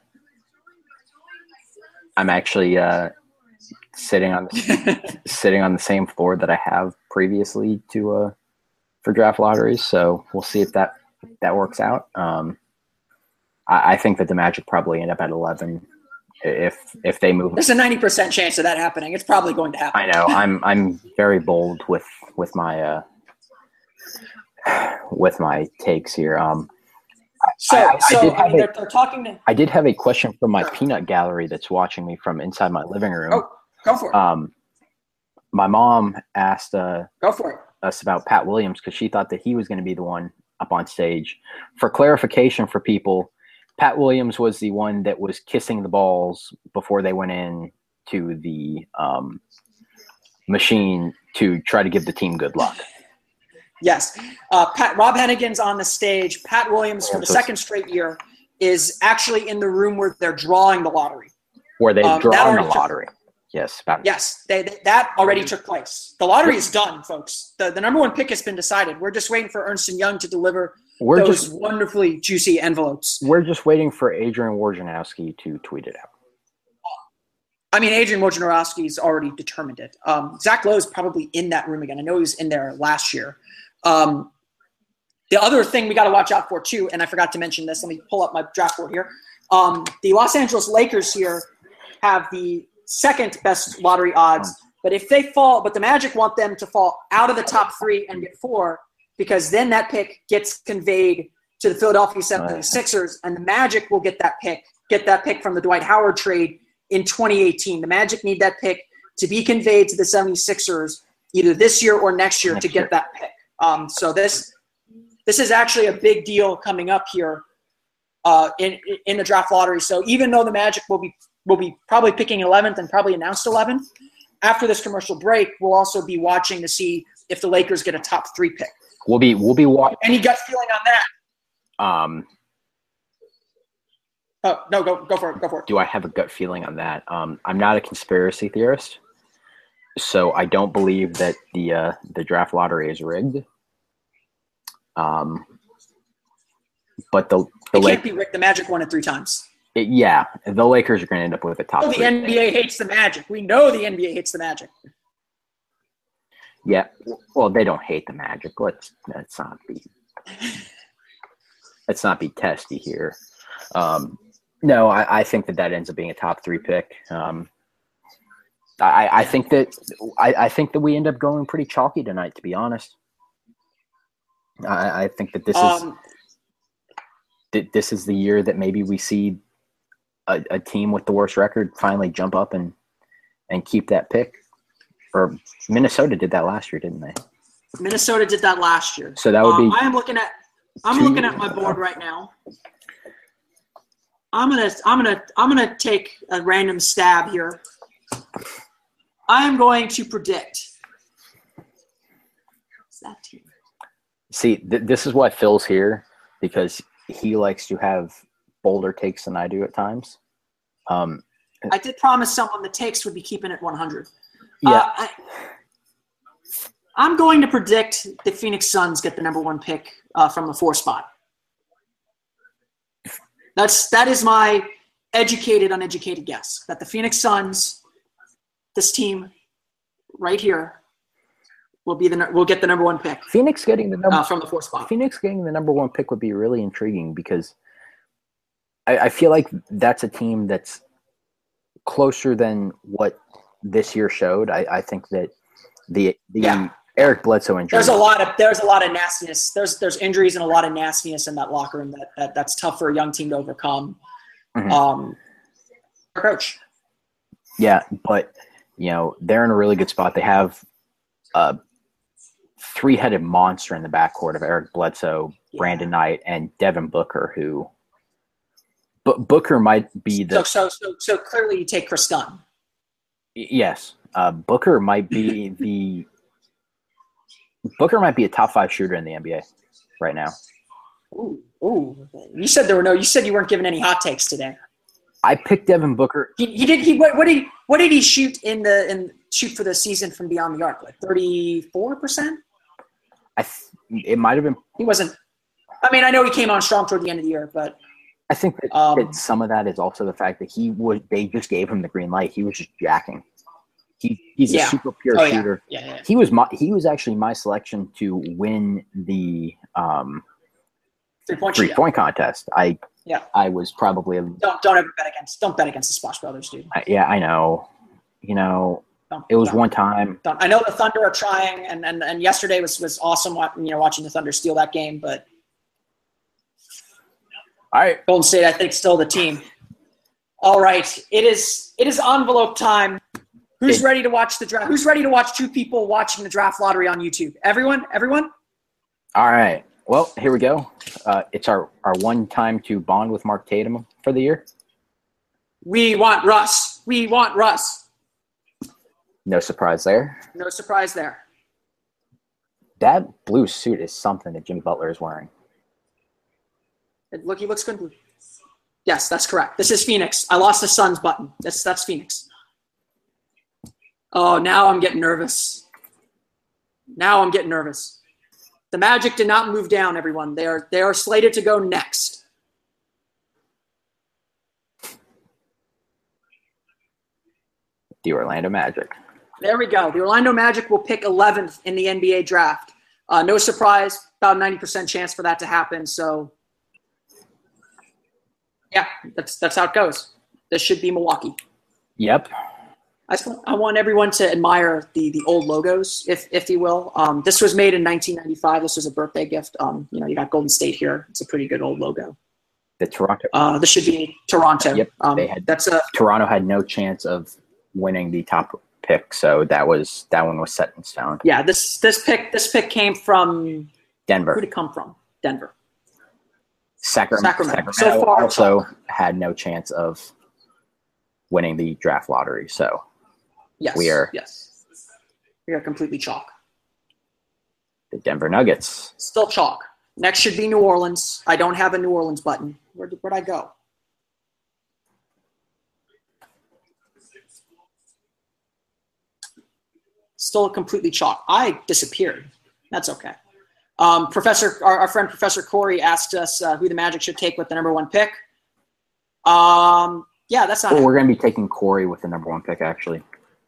I'm actually uh, sitting on the, sitting on the same floor that I have previously to uh for draft lotteries. So we'll see if that if that works out. Um, I, I think that the Magic probably end up at eleven if if they move. There's a ninety percent chance of that happening. It's probably going to happen. I know. I'm I'm very bold with with my uh with my takes here. Um, so I, I, so I, did I mean, a, they're, they're talking to. I did have a question from my peanut gallery that's watching me from inside my living room. Oh, go for it. Um, my mom asked uh, go for it. us about Pat Williams because she thought that he was going to be the one up on stage. For clarification for people, Pat Williams was the one that was kissing the balls before they went in to the um, machine to try to give the team good luck. Yes. Uh, Pat, Rob Hennigan's on the stage. Pat Williams, for the second straight year, is actually in the room where they're drawing the lottery. Where they've um, drawn the lottery. Took, yes. About yes. They, they, that already took place. The lottery is done, folks. The, the number one pick has been decided. We're just waiting for Ernst and Young to deliver we're those just, wonderfully juicy envelopes. We're just waiting for Adrian Wojnarowski to tweet it out. I mean, Adrian Wojnarowski's already determined it. Um, Zach Lowe's probably in that room again. I know he was in there last year. Um, the other thing we got to watch out for too, and I forgot to mention this. Let me pull up my draft board here. Um, the Los Angeles Lakers here have the second best lottery odds, but if they fall, but the Magic want them to fall out of the top three and get four, because then that pick gets conveyed to the Philadelphia seventy-sixers, and the Magic will get that pick, get that pick from the Dwight Howard trade in twenty eighteen. The Magic need that pick to be conveyed to the seventy-sixers either this year or next year next to get year. that pick. Um, so this this is actually a big deal coming up here uh, in in the draft lottery. So even though the Magic will be will be probably picking eleventh and probably announced eleventh, after this commercial break, we'll also be watching to see if the Lakers get a top three pick. We'll be we'll be watching. Any gut feeling on that? Um. Oh no, go go for it. Go for it. Do I have a gut feeling on that? Um, I'm not a conspiracy theorist. So I don't believe that the uh, the draft lottery is rigged. Um, but the the it Lake- can't be rigged. The Magic won it three times. It, yeah, the Lakers are going to end up with a top. Oh, the three. N B A hates the Magic. We know the N B A hates the Magic. Yeah, well, they don't hate the Magic. Let's let's not be let's not be testy here. Um, no, I, I think that that ends up being a top three pick. Um, I, I think that I, I think that we end up going pretty chalky tonight, to be honest. I, I think that this um, is that this is the year that maybe we see a, a team with the worst record finally jump up and, and keep that pick. Or Minnesota did that last year, didn't they? Minnesota did that last year. So that would um, be. I am looking at. I'm two, looking at my board right now. I'm gonna. I'm gonna. I'm gonna take a random stab here. I am going to predict. What's that team? See, th- this is why Phil's here, because he likes to have bolder takes than I do at times. Um, I did promise someone the takes would be keeping it one hundred. Yeah. Uh, I, I'm going to predict the Phoenix Suns get the number one pick uh, from the four spot. That's that is my educated, uneducated guess that the Phoenix Suns, this team right here, will be the will get the number one pick. Phoenix getting the number uh, from the four spot. Phoenix getting the number one pick would be really intriguing because I, I feel like that's a team that's closer than what this year showed. I, I think that the the yeah. Eric Bledsoe injury. There's a lot of there's a lot of nastiness. There's there's injuries and a lot of nastiness in that locker room that, that that's tough for a young team to overcome. Mm-hmm. Um, coach. Yeah, but you know they're in a really good spot. They have a three-headed monster in the backcourt of Eric Bledsoe, yeah. Brandon Knight, and Devin Booker, who. But Booker might be the. So so so, so clearly you take Chris Dunn. Yes, uh, Booker might be the. Booker might be a top five shooter in the N B A right now. Ooh, ooh! You said there were no. You said you weren't giving any hot takes today. I picked Devin Booker. He, he did. He what, what did what did he shoot in the in shoot for the season from beyond the arc? Like thirty-four percent. I th- it might have been. He wasn't. I mean, I know he came on strong toward the end of the year, but I think that, um, that some of that is also the fact that he would. They just gave him the green light. He was just jacking. He he's Yeah. a super pure Oh, yeah. shooter. Yeah, yeah, yeah. He was my he was actually my selection to win the um, Three-point three shootout. point contest. I Yeah. I was probably a, Don't don't ever bet against don't bet against the Splash Brothers, dude. I- yeah I know, you know Don't, it was don't, one time. don't. I know the Thunder are trying, and, and, and yesterday was, was awesome. You know, watching the Thunder steal that game, but All right, Golden State, I think, still the team. All right, it is it is envelope time. Who's It- ready to watch the draft? Who's ready to watch two people watching the draft lottery on YouTube? Everyone, everyone. all right. Well, here we go. Uh, it's our our one time to bond with Mark Tatum for the year. We want Russ. We want Russ. No surprise there. No surprise there. That blue suit is something that Jimmy Butler is wearing. Look, he looks good. Yes, that's correct. This is Phoenix. I lost the Suns button. That's that's Phoenix. Oh, now I'm getting nervous. Now I'm getting nervous. The Magic did not move down, everyone. They are they are slated to go next. The Orlando Magic. There we go. The Orlando Magic will pick eleventh in the N B A draft. Uh, no surprise, about ninety percent chance for that to happen. So, yeah, that's that's how it goes. This should be Milwaukee. Yep. I, just want, I want everyone to admire the the old logos, if if you will. Um, this was made in nineteen ninety-five. This was a birthday gift. Um, you know, you got Golden State here. It's a pretty good old logo. The Toronto. Uh, this should be Toronto. Yep, Um, they had- that's a Toronto had no chance of winning the top pick, so that was that one was set in stone. yeah. This this pick this pick came from who Denver, did it come from? Denver. Sacramento, Sacramento. Sacramento So far, also had no chance of winning the draft lottery. So Yes. We are- Yes. We are completely chalk. the Denver Nuggets. Still chalk. Next should be New Orleans. I don't have a New Orleans button. Where where'd I go? Still completely chalk. I disappeared. That's okay. Um, Professor, our, our friend Professor Corey asked us uh, who the Magic should take with the number one pick. Um, yeah, that's not. Well, we're going to be taking Corey with the number one pick, actually.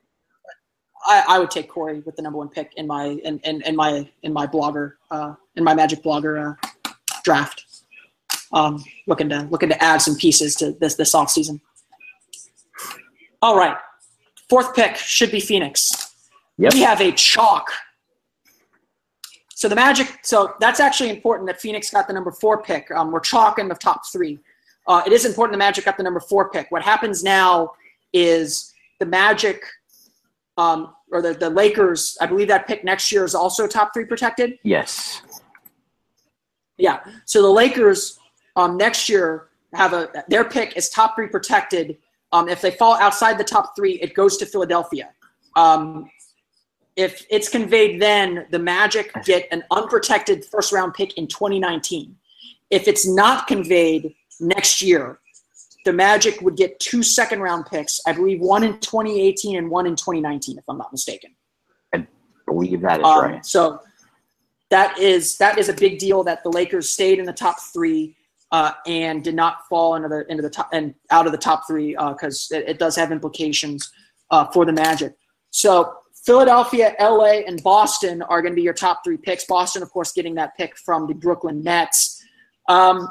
I, I would take Corey with the number one pick in my in, in, in my in my blogger uh, in my Magic blogger uh, draft. Um, looking to looking to add some pieces to this this off season. All right, fourth pick should be Phoenix. Yep. We have a chalk. So the Magic. So that's actually important that Phoenix got the number four pick. Um, we're chalking the top three. Uh, it is important the Magic got the number four pick. What happens now is the Magic. Um, or the, the Lakers, I believe that pick next year is also top three protected. Yes. Yeah. So the Lakers um, next year have a their pick is top three protected. Um, if they fall outside the top three, it goes to Philadelphia. Um, if it's conveyed, then the Magic get an unprotected first round pick in twenty nineteen. If it's not conveyed next year, the Magic would get two second round picks. I believe one in twenty eighteen and one in twenty nineteen, if I'm not mistaken. I believe that is Um, right. So that is that is a big deal that the Lakers stayed in the top three uh, and did not fall into the into the top and out of the top three because uh, it, it does have implications uh, for the Magic. So Philadelphia, L A, and Boston are going to be your top three picks. Boston, of course, getting that pick from the Brooklyn Nets. Um,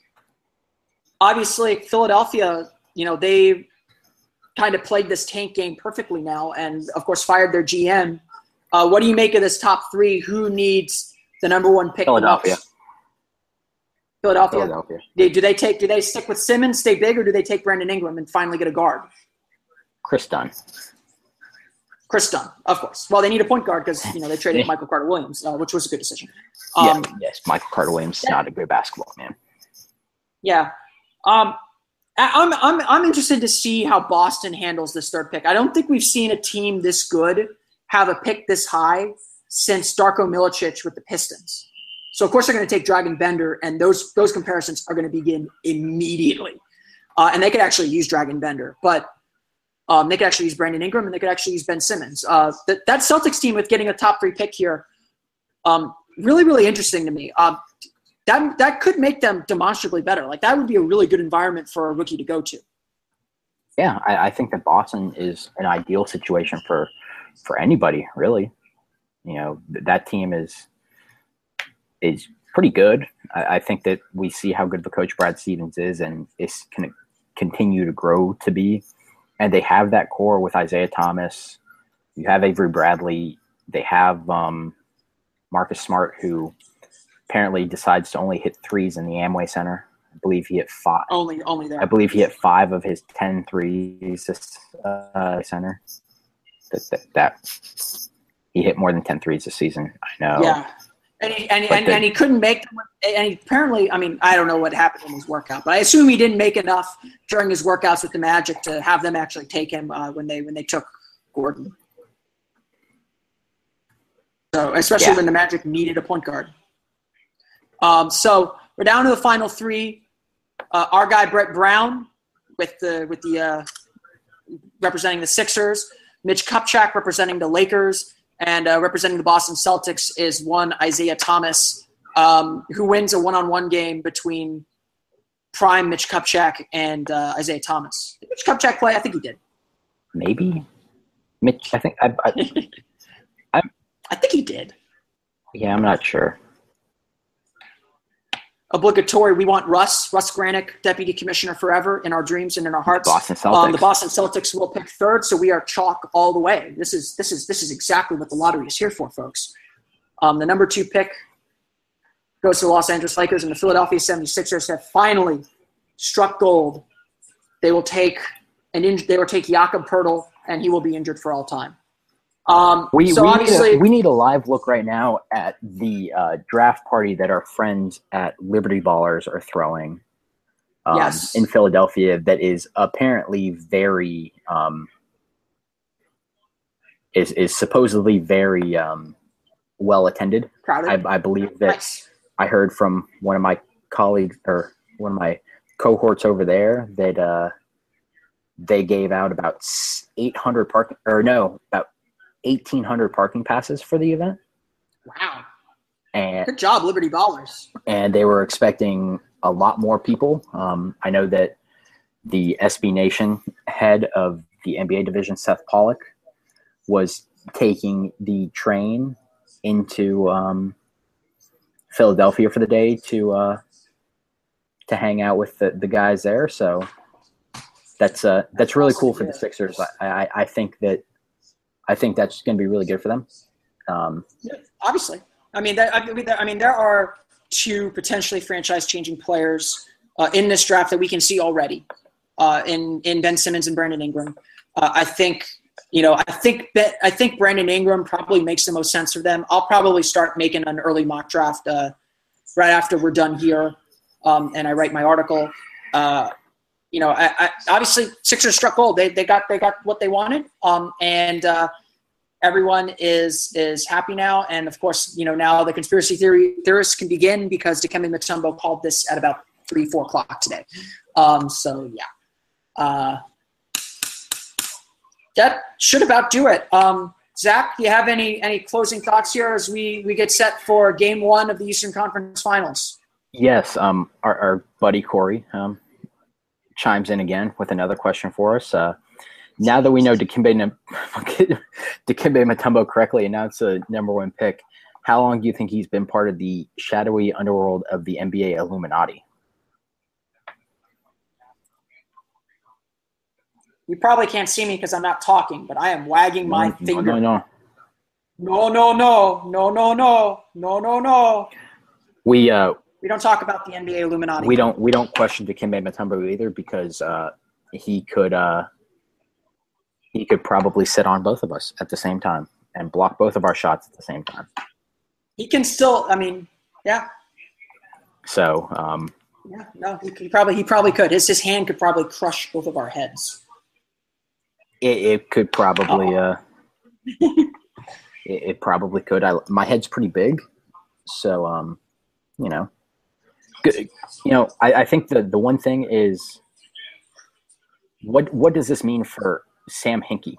obviously, Philadelphia, you know, they kind of played this tank game perfectly now and, of course, fired their G M. Uh, what do you make of this top three? Who needs the number one pick? Philadelphia. Philadelphia. Philadelphia. Do, do they take? Do they stick with Simmons, stay big, or do they take Brandon Ingram and finally get a guard? Chris Dunn. Chris Dunn, of course. Well, they need a point guard because you know they traded Michael Carter Williams, uh, which was a good decision. Um, yeah, yes, Michael Carter Williams is yeah. not a good basketball man. Yeah. Um, I- I'm I'm I'm interested to see how Boston handles this third pick. I don't think we've seen a team this good have a pick this high since Darko Milicic with the Pistons. So of course they're going to take Dragan Bender, and those those comparisons are going to begin immediately. Uh, and they could actually use Dragan Bender, but um, they could actually use Brandon Ingram, and they could actually use Ben Simmons. Uh, that that Celtics team with getting a top three pick here, um, really really interesting to me. Um, That that could make them demonstrably better. Like that would be a really good environment for a rookie to go to. Yeah, I, I think that Boston is an ideal situation for for anybody, really. You know, th- that team is is pretty good. I, I think that we see how good of a coach Brad Stevens is, and is going to continue to grow to be. And they have that core with Isaiah Thomas. You have Avery Bradley. They have um, Marcus Smart, who apparently decides to only hit threes in the Amway Center. I believe he hit five. Only, only there. I believe he hit five of his ten threes this uh, center. That, that, that he hit more than ten threes this season. I know. Yeah, and he, and, and, the, and he couldn't make them. And he apparently, I mean, I don't know what happened in his workout, but I assume he didn't make enough during his workouts with the Magic to have them actually take him uh, when they when they took Gordon. So especially yeah. when the Magic needed a point guard. Um, so we're down to the final three. Uh, our guy Brett Brown with the with the uh, representing the Sixers, Mitch Kupchak representing the Lakers, and uh, representing the Boston Celtics is one Isaiah Thomas, um, who wins a one-on-one game between prime Mitch Kupchak and uh, Isaiah Thomas. Did Mitch Kupchak play? I think he did. Maybe Mitch. I think I. I, I, I think he did. Yeah, I'm not sure. Obligatory, we want Russ, Russ Granick, Deputy Commissioner forever in our dreams and in our hearts. Boston Celtics. Um, the Boston Celtics will pick third, so we are chalk all the way. This is this is this is exactly what the lottery is here for, folks. Um, the number two pick goes to the Los Angeles Lakers, and the Philadelphia seventy-sixers have finally struck gold. They will take an in, they will take Jakob Poeltl, and he will be injured for all time. Um, we, so we, obviously, need a, we need a live look right now at the uh, draft party that our friends at Liberty Ballers are throwing um, yes. in Philadelphia that is apparently very um, is is supposedly very um, well attended. Crowded. I, I believe that nice. I heard from one of my colleagues or one of my cohorts over there that uh, they gave out about eight hundred parking or no about eighteen hundred parking passes for the event. Wow. And good job, Liberty Ballers. And they were expecting a lot more people. Um, I know that the S B Nation head of the N B A division, Seth Pollock, was taking the train into um, Philadelphia for the day to uh, to hang out with the, the guys there. So that's uh, that's really cool for the Sixers. I, I, I think that I think that's going to be really good for them. Um, yeah, obviously, I mean, that, I mean, I mean, there are two potentially franchise-changing players uh, in this draft that we can see already uh, in in Ben Simmons and Brandon Ingram. Uh, I think, you know, I think that I think Brandon Ingram probably makes the most sense for them. I'll probably start making an early mock draft uh, right after we're done here, um, and I write my article. Uh, You know, I, I, obviously Sixers struck gold. They they got they got what they wanted, um, and uh, everyone is is happy now. And of course, you know, now the conspiracy theory theorists can begin because Dikembe Mutombo called this at about three four o'clock today. Um, so yeah, uh, that should about do it. Um, Zach, do you have any any closing thoughts here as we we get set for Game One of the Eastern Conference Finals? Yes, um, our, our buddy Corey. Um, chimes in again with another question for us. Uh, now that we know Dikembe, Dikembe Mutombo correctly announced the number one pick, how long do you think he's been part of the shadowy underworld of the N B A Illuminati? You probably can't see me because I'm not talking, but I am wagging my no, finger. No, no, no. No, no, no, no, no, no, no, no. We, uh, We don't talk about the N B A Illuminati. We don't. We don't question Dikembe Mutombo either because uh, he could. Uh, he could probably sit on both of us at the same time and block both of our shots at the same time. He can still. I mean, yeah. So. Um, yeah. No. He, he probably. He probably could. His his hand could probably crush both of our heads. It, it could probably. Uh, it, it probably could. I, my head's pretty big, so um, you know. You know, I, I think the, the one thing is, what what does this mean for Sam Hinkie?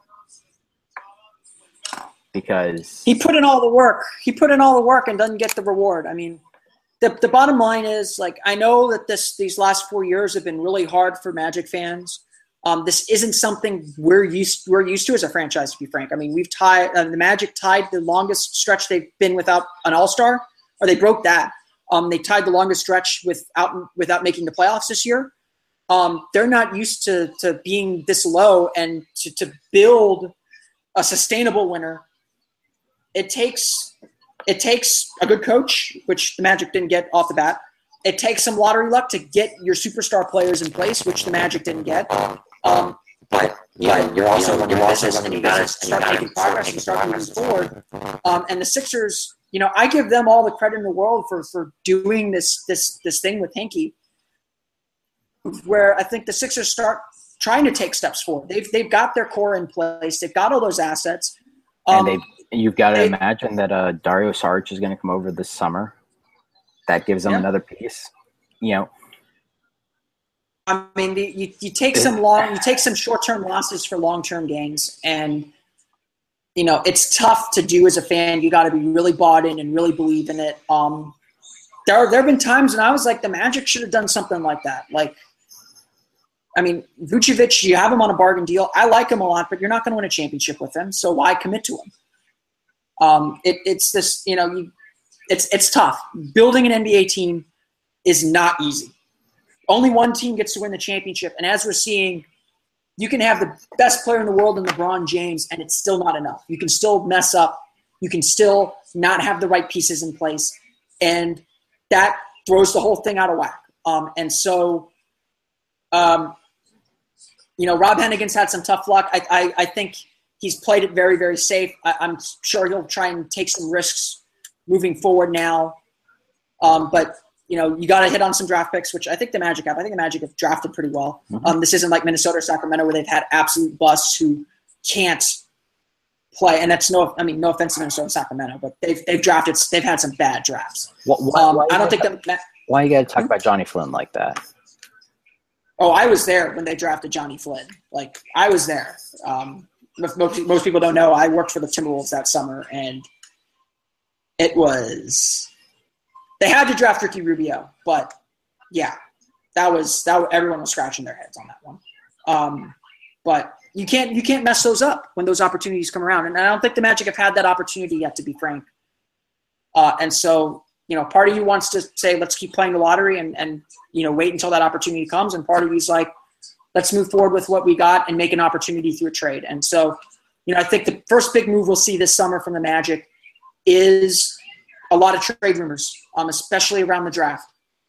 Because he put in all the work. He put in all the work and doesn't get the reward. I mean, the the bottom line is, like, I know that this these last four years have been really hard for Magic fans. Um, this isn't something we're used we're used to as a franchise, to be frank. I mean, we've tied uh, the Magic tied the longest stretch they've been without an All-Star, or they broke that. Um, they tied the longest stretch without without making the playoffs this year. Um, they're not used to to being this low, and to, to build a sustainable winner, it takes it takes a good coach, which the Magic didn't get off the bat. It takes some lottery luck to get your superstar players in place, which the Magic didn't get. Um, but you know, you're also running a business, and you got to start making progress and start moving forward. Um, and the Sixers, you know, I give them all the credit in the world for for doing this this this thing with Hinkie, where I think the Sixers start trying to take steps forward. They've they've got their core in place. They've got all those assets. Um, and they you've got to they, imagine that uh, Dario Saric is going to come over this summer. That gives them yeah. another piece. You know. I mean, the, you you take some long, you take some short-term losses for long-term gains, and you know it's tough to do as a fan. You got to be really bought in and really believe in it. Um, there are, there have been times when I was like, the Magic should have done something like that. Like, I mean, Vucevic, you have him on a bargain deal. I like him a lot, but you're not going to win a championship with him, so why commit to him? Um, it, it's this, you know, you, it's it's tough. Building an N B A team is not easy. Only one team gets to win the championship. And as we're seeing, you can have the best player in the world in LeBron James, and it's still not enough. You can still mess up. You can still not have the right pieces in place. And that throws the whole thing out of whack. Um, and so, um, you know, Rob Hennigan's had some tough luck. I, I, I think he's played it very, very safe. I, I'm sure he'll try and take some risks moving forward now. Um, but – You know, you got to hit on some draft picks, which I think the Magic have. I think the Magic have drafted pretty well. Mm-hmm. Um, this isn't like Minnesota or Sacramento where they've had absolute busts who can't play. And that's no, I mean, no offense to Minnesota and Sacramento, but they've they've drafted, they've had some bad drafts. What, why, um, why I don't think talk, that. Why you got to talk about Johnny Flynn like that? Oh, I was there when they drafted Johnny Flynn. Like, I was there. Um, most, most people don't know, I worked for the Timberwolves that summer, and it was. They had to draft Ricky Rubio, but yeah, that was that. Everyone was scratching their heads on that one. Um, but you can't you can't mess those up when those opportunities come around, and I don't think the Magic have had that opportunity yet, to be frank. Uh, and so, you know, part of you wants to say, let's keep playing the lottery and and you know wait until that opportunity comes, and part of you's like, let's move forward with what we got and make an opportunity through a trade. And so, you know, I think the first big move we'll see this summer from the Magic is a lot of trade rumors, um, especially around the draft.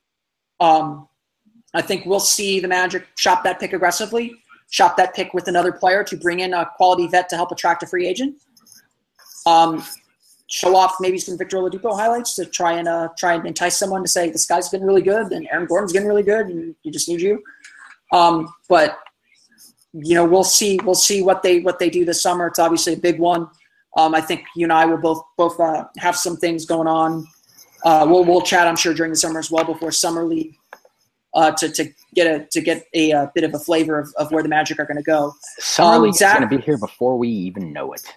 Um, I think we'll see the Magic shop that pick aggressively, shop that pick with another player to bring in a quality vet to help attract a free agent. Um, show off maybe some Victor Oladipo highlights to try and uh, try and entice someone to say, this guy's been really good and Aaron Gordon's getting really good and you just need you. Um, but you know, we'll see. We'll see what they what they do this summer. It's obviously a big one. Um, I think you and I will both both uh, have some things going on. Uh, we'll we'll chat, I'm sure, during the summer as well before summer league uh, to to get a to get a, a bit of a flavor of, of where the Magic are going to go. Summer um, league Zach, is going to be here before we even know it.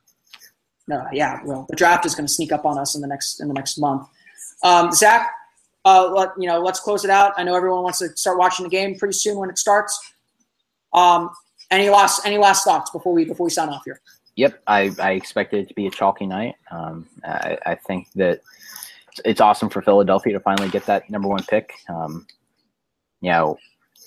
No, yeah, well, the draft is going to sneak up on us in the next in the next month. Um, Zach, uh, let, you know, let's close it out. I know everyone wants to start watching the game pretty soon when it starts. Um, any last any last thoughts before we before we sign off here? Yep, I, I expected it to be a chalky night. Um, I, I think that it's awesome for Philadelphia to finally get that number one pick. Um, you know,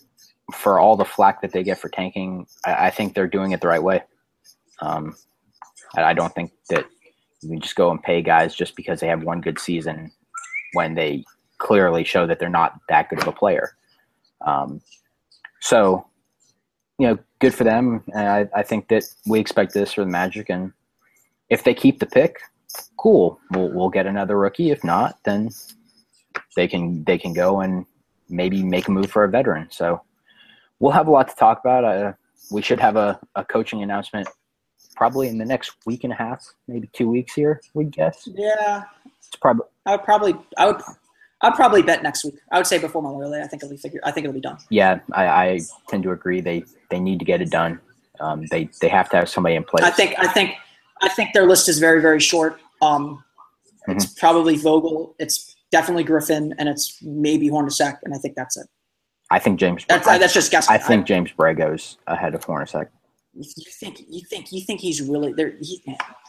for all the flack that they get for tanking, I, I think they're doing it the right way. Um, I, I don't think that you can just go and pay guys just because they have one good season when they clearly show that they're not that good of a player. Um, so, you know, good for them. And I, I think that we expect this for the Magic. And if they keep the pick, cool. We'll we'll get another rookie. If not, then they can they can go and maybe make a move for a veteran. So we'll have a lot to talk about. Uh, we should have a, a coaching announcement probably in the next week and a half, maybe two weeks here, we guess. Yeah. It's probably I would probably I would I'd probably bet next week. I would say before Memorial Day. I think it'll be figure. I think it'll be done. Yeah, I, I tend to agree. They they need to get it done. Um, they they have to have somebody in place. I think I think I think their list is very very short. Um, it's mm-hmm. probably Vogel. It's definitely Griffin, and it's maybe Hornacek, and I think that's it. I think James. That's I, that's just guessing. I think I, James Borrego's ahead of Hornacek. You think you think you think he's really there? He,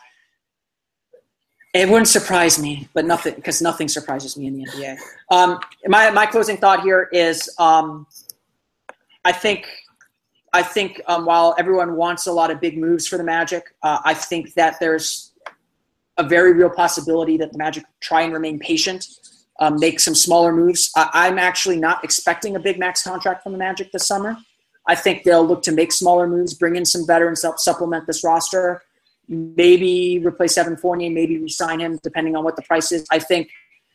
it wouldn't surprise me, but nothing because nothing surprises me in the N B A. Um, my my closing thought here is, um, I think, I think um, while everyone wants a lot of big moves for the Magic, uh, I think that there's a very real possibility that the Magic try and remain patient, um, make some smaller moves. I, I'm actually not expecting a big max contract from the Magic this summer. I think they'll look to make smaller moves, bring in some veterans, help supplement this roster. Maybe replace Evan Fournier, maybe re-sign him, depending on what the price is. I think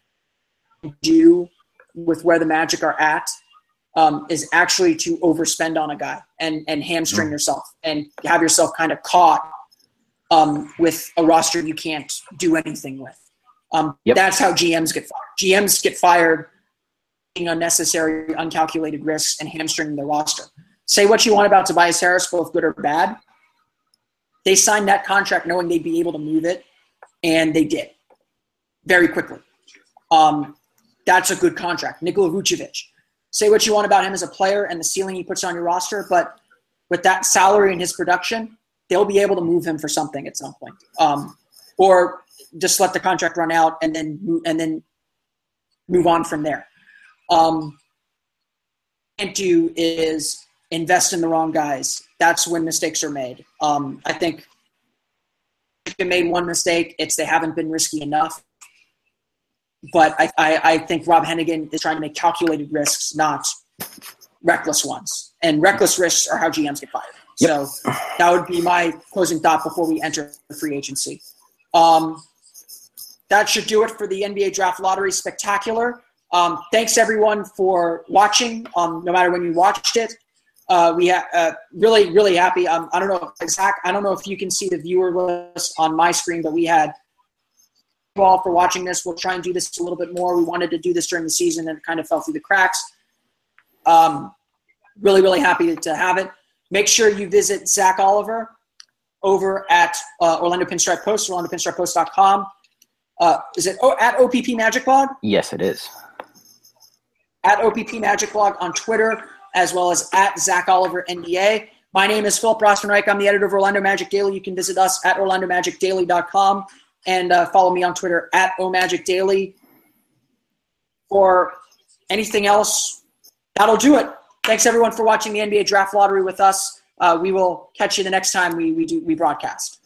do with where the Magic are at um, is actually to overspend on a guy and, and hamstring mm. yourself and have yourself kind of caught um, with a roster you can't do anything with. Um, yep. That's how G Ms get fired. G Ms get fired taking unnecessary, uncalculated risks and hamstringing their roster. Say what you want about Tobias Harris, both good or bad. They signed that contract knowing they'd be able to move it, and they did very quickly. Um, that's a good contract. Nikola Vucevic. Say what you want about him as a player and the ceiling he puts on your roster, but with that salary and his production, they'll be able to move him for something at some point, um, or just let the contract run out and then move, and then move on from there. Um, can't do is invest in the wrong guys. That's when mistakes are made. Um, I think if they made one mistake, it's they haven't been risky enough. But I, I, I think Rob Hennigan is trying to make calculated risks, not reckless ones. And reckless risks are how G Ms get fired. Yep. So that would be my closing thought before we enter the free agency. Um, that should do it for the N B A Draft Lottery Spectacular. Um, thanks, everyone, for watching, um, no matter when you watched it. Uh, we ha- uh, really, really happy. Um, I don't know, Zach, I don't know if you can see the viewer list on my screen, but we had you all for watching this. We'll try and do this a little bit more. We wanted to do this during the season and it kind of fell through the cracks. Um, really, really happy to, to have it. Make sure you visit Zach Oliver over at uh, Orlando Pinstripe Post, orlando pinstripe post dot com. Uh, is it oh, at O P P Magic Blog? Yes, it is. At O P P Magic Blog on Twitter, as well as at Zach Oliver N B A. My name is Philip Rossman-Reich. I'm the editor of Orlando Magic Daily. You can visit us at orlando magic daily dot com and uh, follow me on Twitter at O Magic Daily. For anything else, that'll do it. Thanks, everyone, for watching the N B A Draft Lottery with us. Uh, we will catch you the next time we, we do we broadcast.